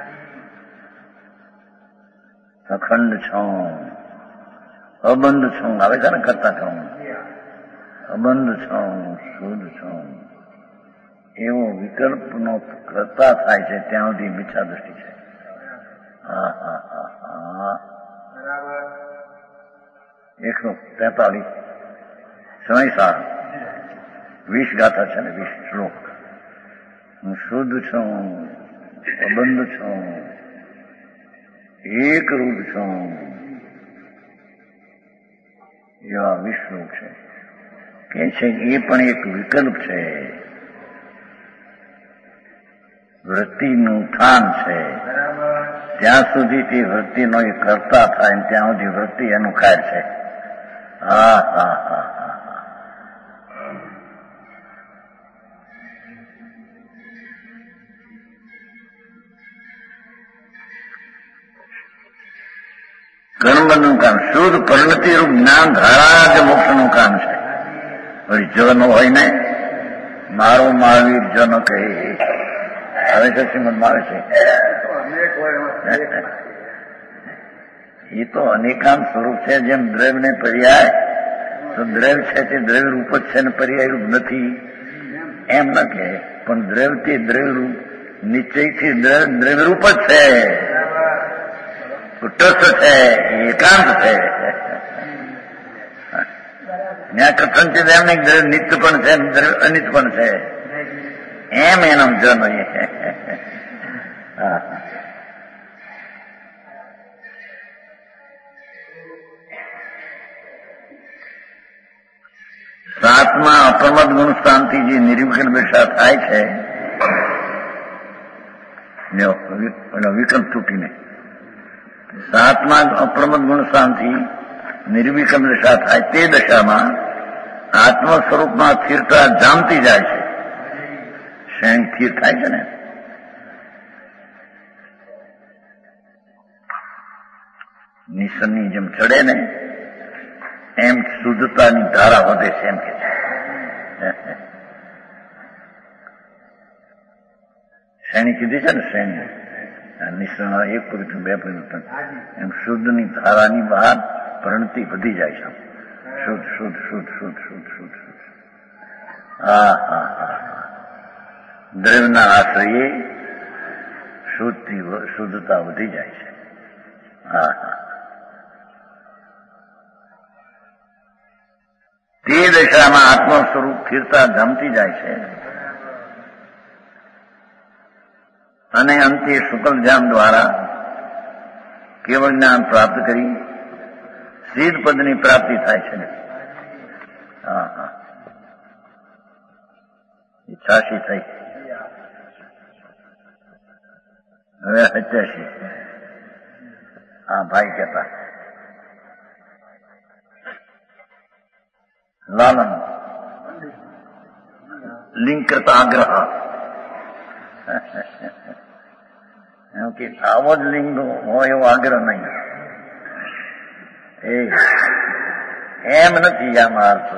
અખંડ છું, અબંધ છું, આવે છે ને કરતા છું, અબંધ છું, શુદ્ધ છું, એવો વિકલ્પનો કરતા થાય છે ત્યાં સુધી મિથ્યા દ્રષ્ટિ છે. 143 સમયસાર 20 ગાથા છે ને 20 શ્લોક. હું શુદ્ધ છું, અબંધ છું, એક રૂપ છું, એવા 20 શ્લોક છે. કે છે એ પણ એક વિકલ્પ છે, વૃત્તિનું સ્થાન છે. ત્યાં સુધી તે વૃત્તિનો એ કરતા થાય ત્યાં સુધી વૃત્તિ એનું કાર્ય છે. કર્મનું કામ શુદ્ધ પરિણતિ રૂપ જ્ઞાન ધારા જ મોક્ષનું કામ છે. વળી જન હોય ને મારો મહાવીર જન કહે આવે છે, શ્રીમદમાં આવે છે. એ તો અનેકાંત સ્વરૂપ છે. જેમ દ્રવ્યને પર્યાય તો દ્રવ્ય છે તે દ્રવ્ય રૂપ જ છે ને પર્યાય રૂપ નથી એમ ન કહે, પણ દ્રવ્યથી દ્રવ્ય રૂપ નિશ્ચયથી દ્રવ્ય રૂપ જ છે, તટસ્થ છે, એકાંત છે. ત્યાં કથન છે એમ નહીં દ્રવ્ય નિત્ય પણ છે, દ્રવ્ય અનિત પણ છે, એમ એનો જન હોય. સાતમા અપ્રમદ ગુણ શાંતિ જે નિર્વિકલ્પ દશા થાય છે વિકલ્પ તૂટીને સાતમા અપ્રમદ ગુણ શાંતિ નિર્વિકલ્પ દશા થાય તે દશામાં આત્મ સ્વરૂપમાં સ્થિરતા જામતી જાય છે. શ્રેણી સ્થિર થાય છે ને. નિસનની જેમ ચડે ને એમ શુદ્ધતાની ધારા વધે છે એમ કે છે. શ્રેણી કીધી છે ને શ્રેણી નિસરણ એક પરિવર્તન બે પરિવર્તન એમ શુદ્ધની ધારાની બહાર પ્રણતિ વધી જાય છે. શુદ્ધ શુદ્ધ શુદ્ધ શુદ્ધ શુદ્ધ શુદ્ધ શુદ્ધ. હા હા હા દ્રવ્યના આશ્રયે શુદ્ધતા વધી જાય છે. હા હા તે દશામાં આત્મ સ્વરૂપ સ્થિરતા જમતી જાય છે અને અંતે શુક્લ જામ દ્વારા કેવળ જ્ઞાન પ્રાપ્ત કરી સિદ્ધ પદની પ્રાપ્તિ થાય છે. હા હા ઈચ્છાશી થઈ હવે 87. હા ભાઈ કહેતા લાલન લિંગ કરતા આગ્રહ એમ કે આવો જ લિંગ હોય એવો આગ્રહ નહીં. એમ નથી આમાં અર્થ.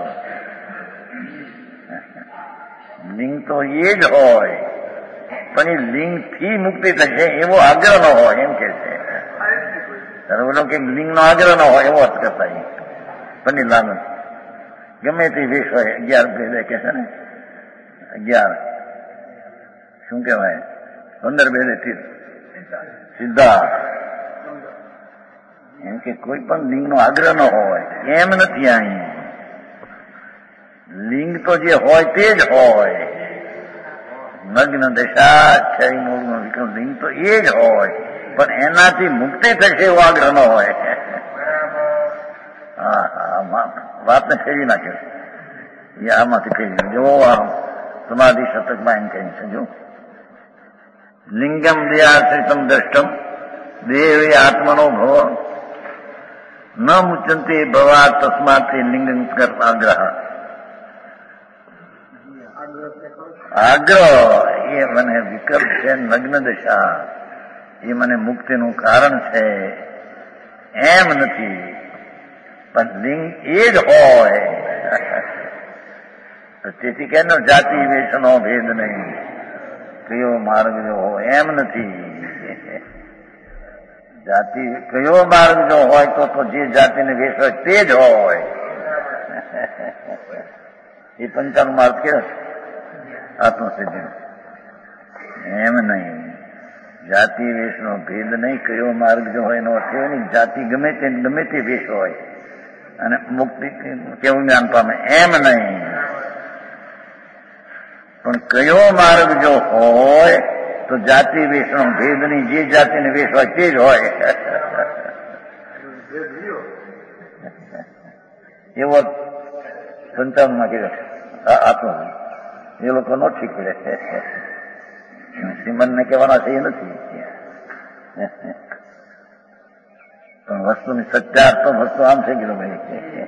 લિંગ તો એ જ હોય પણ એ લિંગ થી મુક્તિ થશે એવો આગ્રહ ન હોય એમ કે છે. બોલો કે લિંગ નો આગ્રહ ન હોય એવો અર્થ કરતા પણ એ લાલન ગમે તે વેશ હોય. 11 કે છે ને 11 શું કહેવાય 15 બેલેથી સીધા એમ કે કોઈ પણ લિંગ નો આગ્રહ ન હોય એમ નથી. અહીં લિંગ તો જે હોય તે જ હોય. નગ્ન દશા છે મૂળનો વિક્રમ લિંગ તો એ જ હોય પણ એનાથી મુક્તિ થશે એવો આગ્રહ ન હોય. હા હા વાતને ફેરવી નાખ્યો એ આમાંથી ફેરવી જો સમાધિ શતકમાં એમ કહે છે જો લિંગમ દયાશ્રિતમ દ્રષ્ટમ દેવે આત્મનો ભવ ન મુચંતે ભવા તસ્માત લિંગમ આગ્રહ. આગ્રહ એ મને વિકલ્પ છે. નગ્ન દશા એ મને મુક્તિનું કારણ છે એમ નથી પણ લિંગ એ જ હોય. તેથી કેનો જાતિ વેશનો ભેદ નહીં કયો માર્ગ જો હોય એમ નથી. જાતિ કયો માર્ગ જો હોય તો જે જાતિને વેશ હોય તે જ હોય. એ 55 માર્ગ કેવો આત્મસિદ્ધિ એમ નહીં. જાતિ વેશનો ભેદ નહીં કયો માર્ગ જો હોય એનો અર્થ નહીં. જાતિ ગમે તે વેશ હોય અને મુક્તિ કેવું જ્ઞાન પામે એમ નહીં પણ કયો માર્ગ જો હોય તો જાતિ વેશનો ભેદ નહીં. જે જાતિને વેશ હોય તે જ હોય એવો 55માં કીધું. આત્મ એ લોકો નો શીખવે. શ્રીમંતને કહેવાના છે એ નથી પણ વસ્તુની સચ્ચાર તો વસ્તુ આમ થઈ ગયેલો ભાઈ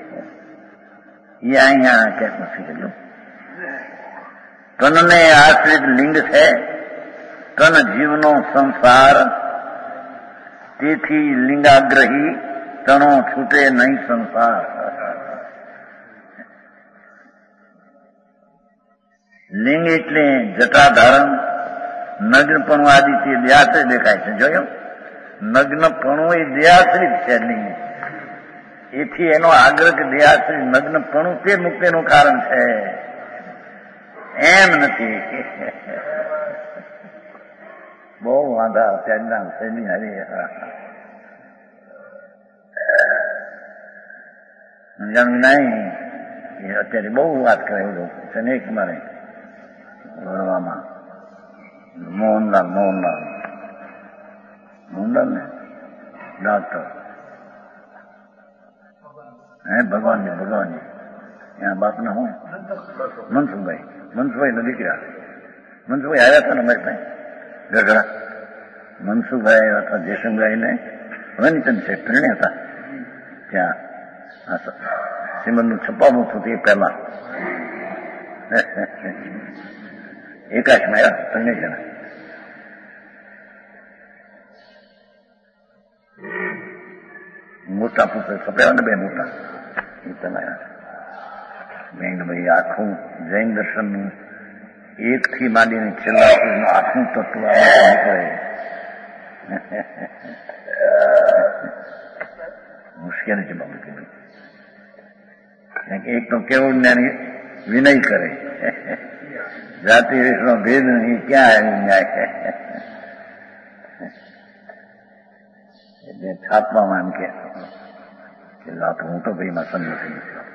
એ અહીંયા ક્યાંક નથી ગયેલું. તનને આશ્રિત લિંગ છે તન જીવનો સંસાર તેથી લિંગાગ્રહી તણો છૂટે નહીં સંસાર. લિંગ એટલે જટાધારણ નગ્નપણું આદિથી દેહાશ્રિત દેખાય છે. જોયું નગ્નપણું એ દેહાશ્રિત છે લિંગ. એથી એનો આગ્રહ કે દેહાશ્રિત નગ્નપણું તે મુક્તિનું કારણ છે એમ નથી. બહુ વાંધા અત્યારના શૈલી હારી સમજાણું નહીં. એ અત્યારે બહુ વાત કરે એવું છે ને. એક મારે ભણવામાં મોહનલાલ ને ડોક્ટર ભગવાનજી એના બાપના હું મનસુખભાઈ ના દીકરા મનસુખભાઈ આવ્યા હતા ને અમારી પાસે ગઢડા. મનસુખભાઈ અથવા જયશંકભાઈ ને વનચંદ છે ત્રણે હતા ત્યાં શ્રીમદનું છપાવું થતું એ પહેલા એકાશમાં આવ્યા ત્રણે જણા. મોટા પુસ્તક છપાયા ને બે મોટા એ પેલા ભાઈ આખું જૈન દર્શનનું એક થી માંડીને છેલ્લા આખું તત્વ નીકળે. મુશ્કેલી છે બાબુ કે એક તો કેવું જ્ઞાની વિનય કરે, જાતિ વિષનો ભેદ નહીં, ક્યાં આવ્યું ન્યાય. એટલે છાપવામાં એમ કે હું તો ભાઈ માં સંદેશ નથી આપતો.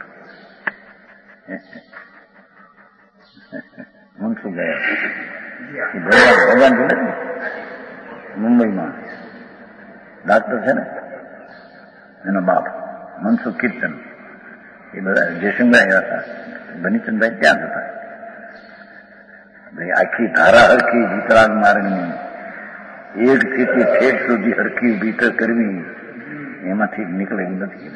મનસુખ ગયા ભગવાન છે ને મુંબઈમાં ડાક્ટર છે ને એનો બાપ મનસુખ કીર્તન એ બધા જયશંકર હતા. બનીચંદભાઈ ત્યાં હતા. આખી ધારા હરખી વિતરાગ માર્ગની એક થી ઠેઠ સુધી હરખી ભીતર કરવી એમાંથી નીકળે એવું નથી.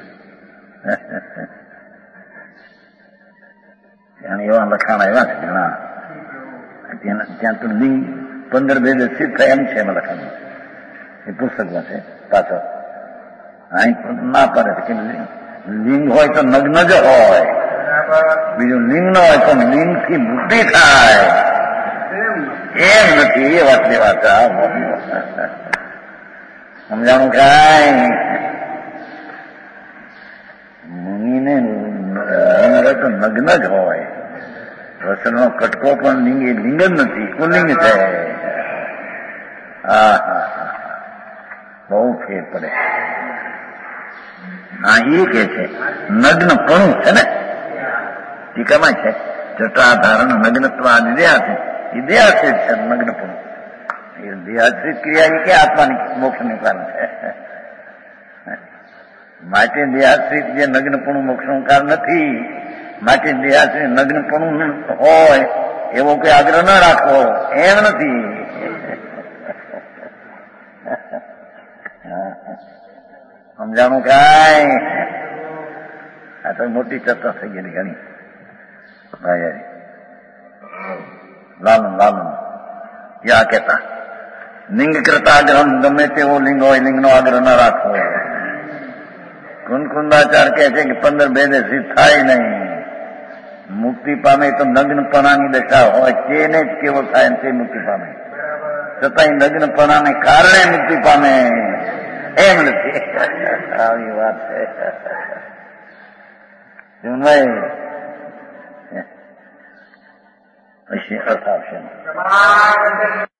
ત્યાં એવા લખાણ આવ્યા છે ઘણા. ત્યાં તો લિંગ 15 ભેદ સિદ્ધ થાય એમ છે એમાં લખાણ. એ પુસ્તકમાં છે પાછળ. અહીં ના પડે કે લિંગ હોય તો નગ્ન જ હોય, બીજું લિંગ ન હોય તો લિંગ થી મુક્તિ થાય એમ નથી. એ વાત વાત સમજાણું કાંઈ મુનિને લિંગ તો નગ્ન જ હોય. વસનનો કટકો પણ લિંગ એ લિંગ જ નથી, કુલિંગ છે. હા હા બહુ ફેર પડે. હા એ કે છે નગ્નપણું છે ને ટીકામાં છે જટાધારણ નગ્નત્વ દેહાશ્રિત છે નગ્નપણું. એ દેહાશ્રિત ક્રિયા એ કે આત્માની મોક્ષનું કારણ છે. માટે દેહાશ્રિત જે નગ્નપણું મોક્ષનું કારણ નથી. માટે દેહાશ્રિત નગ્નપણું હોય એવો કોઈ આગ્રહ ન રાખવો એમ નથી. સમજાણું કાંઈ? આ તો મોટી ચર્ચા થઈ ગયેલી ઘણી. ભાઈ લાલન યા કહેતા લિંગ કરતા આગ્રહ ગમે તેવો લિંગ હોય લિંગનો આગ્રહ ન રાખવો. કુંદાચાર કહે છે કે 15 ભેદે સિદ્ધ થાય નહીં. મુક્તિ પામે તો નગ્નપણાની દશા હોય તેને જ કેવો થાય તે મુક્તિ પામે. છતાંય નગ્નપણાને કારણે મુક્તિ પામે એમ નથી. આવી વાત છે. પછી અર્થ આવશે.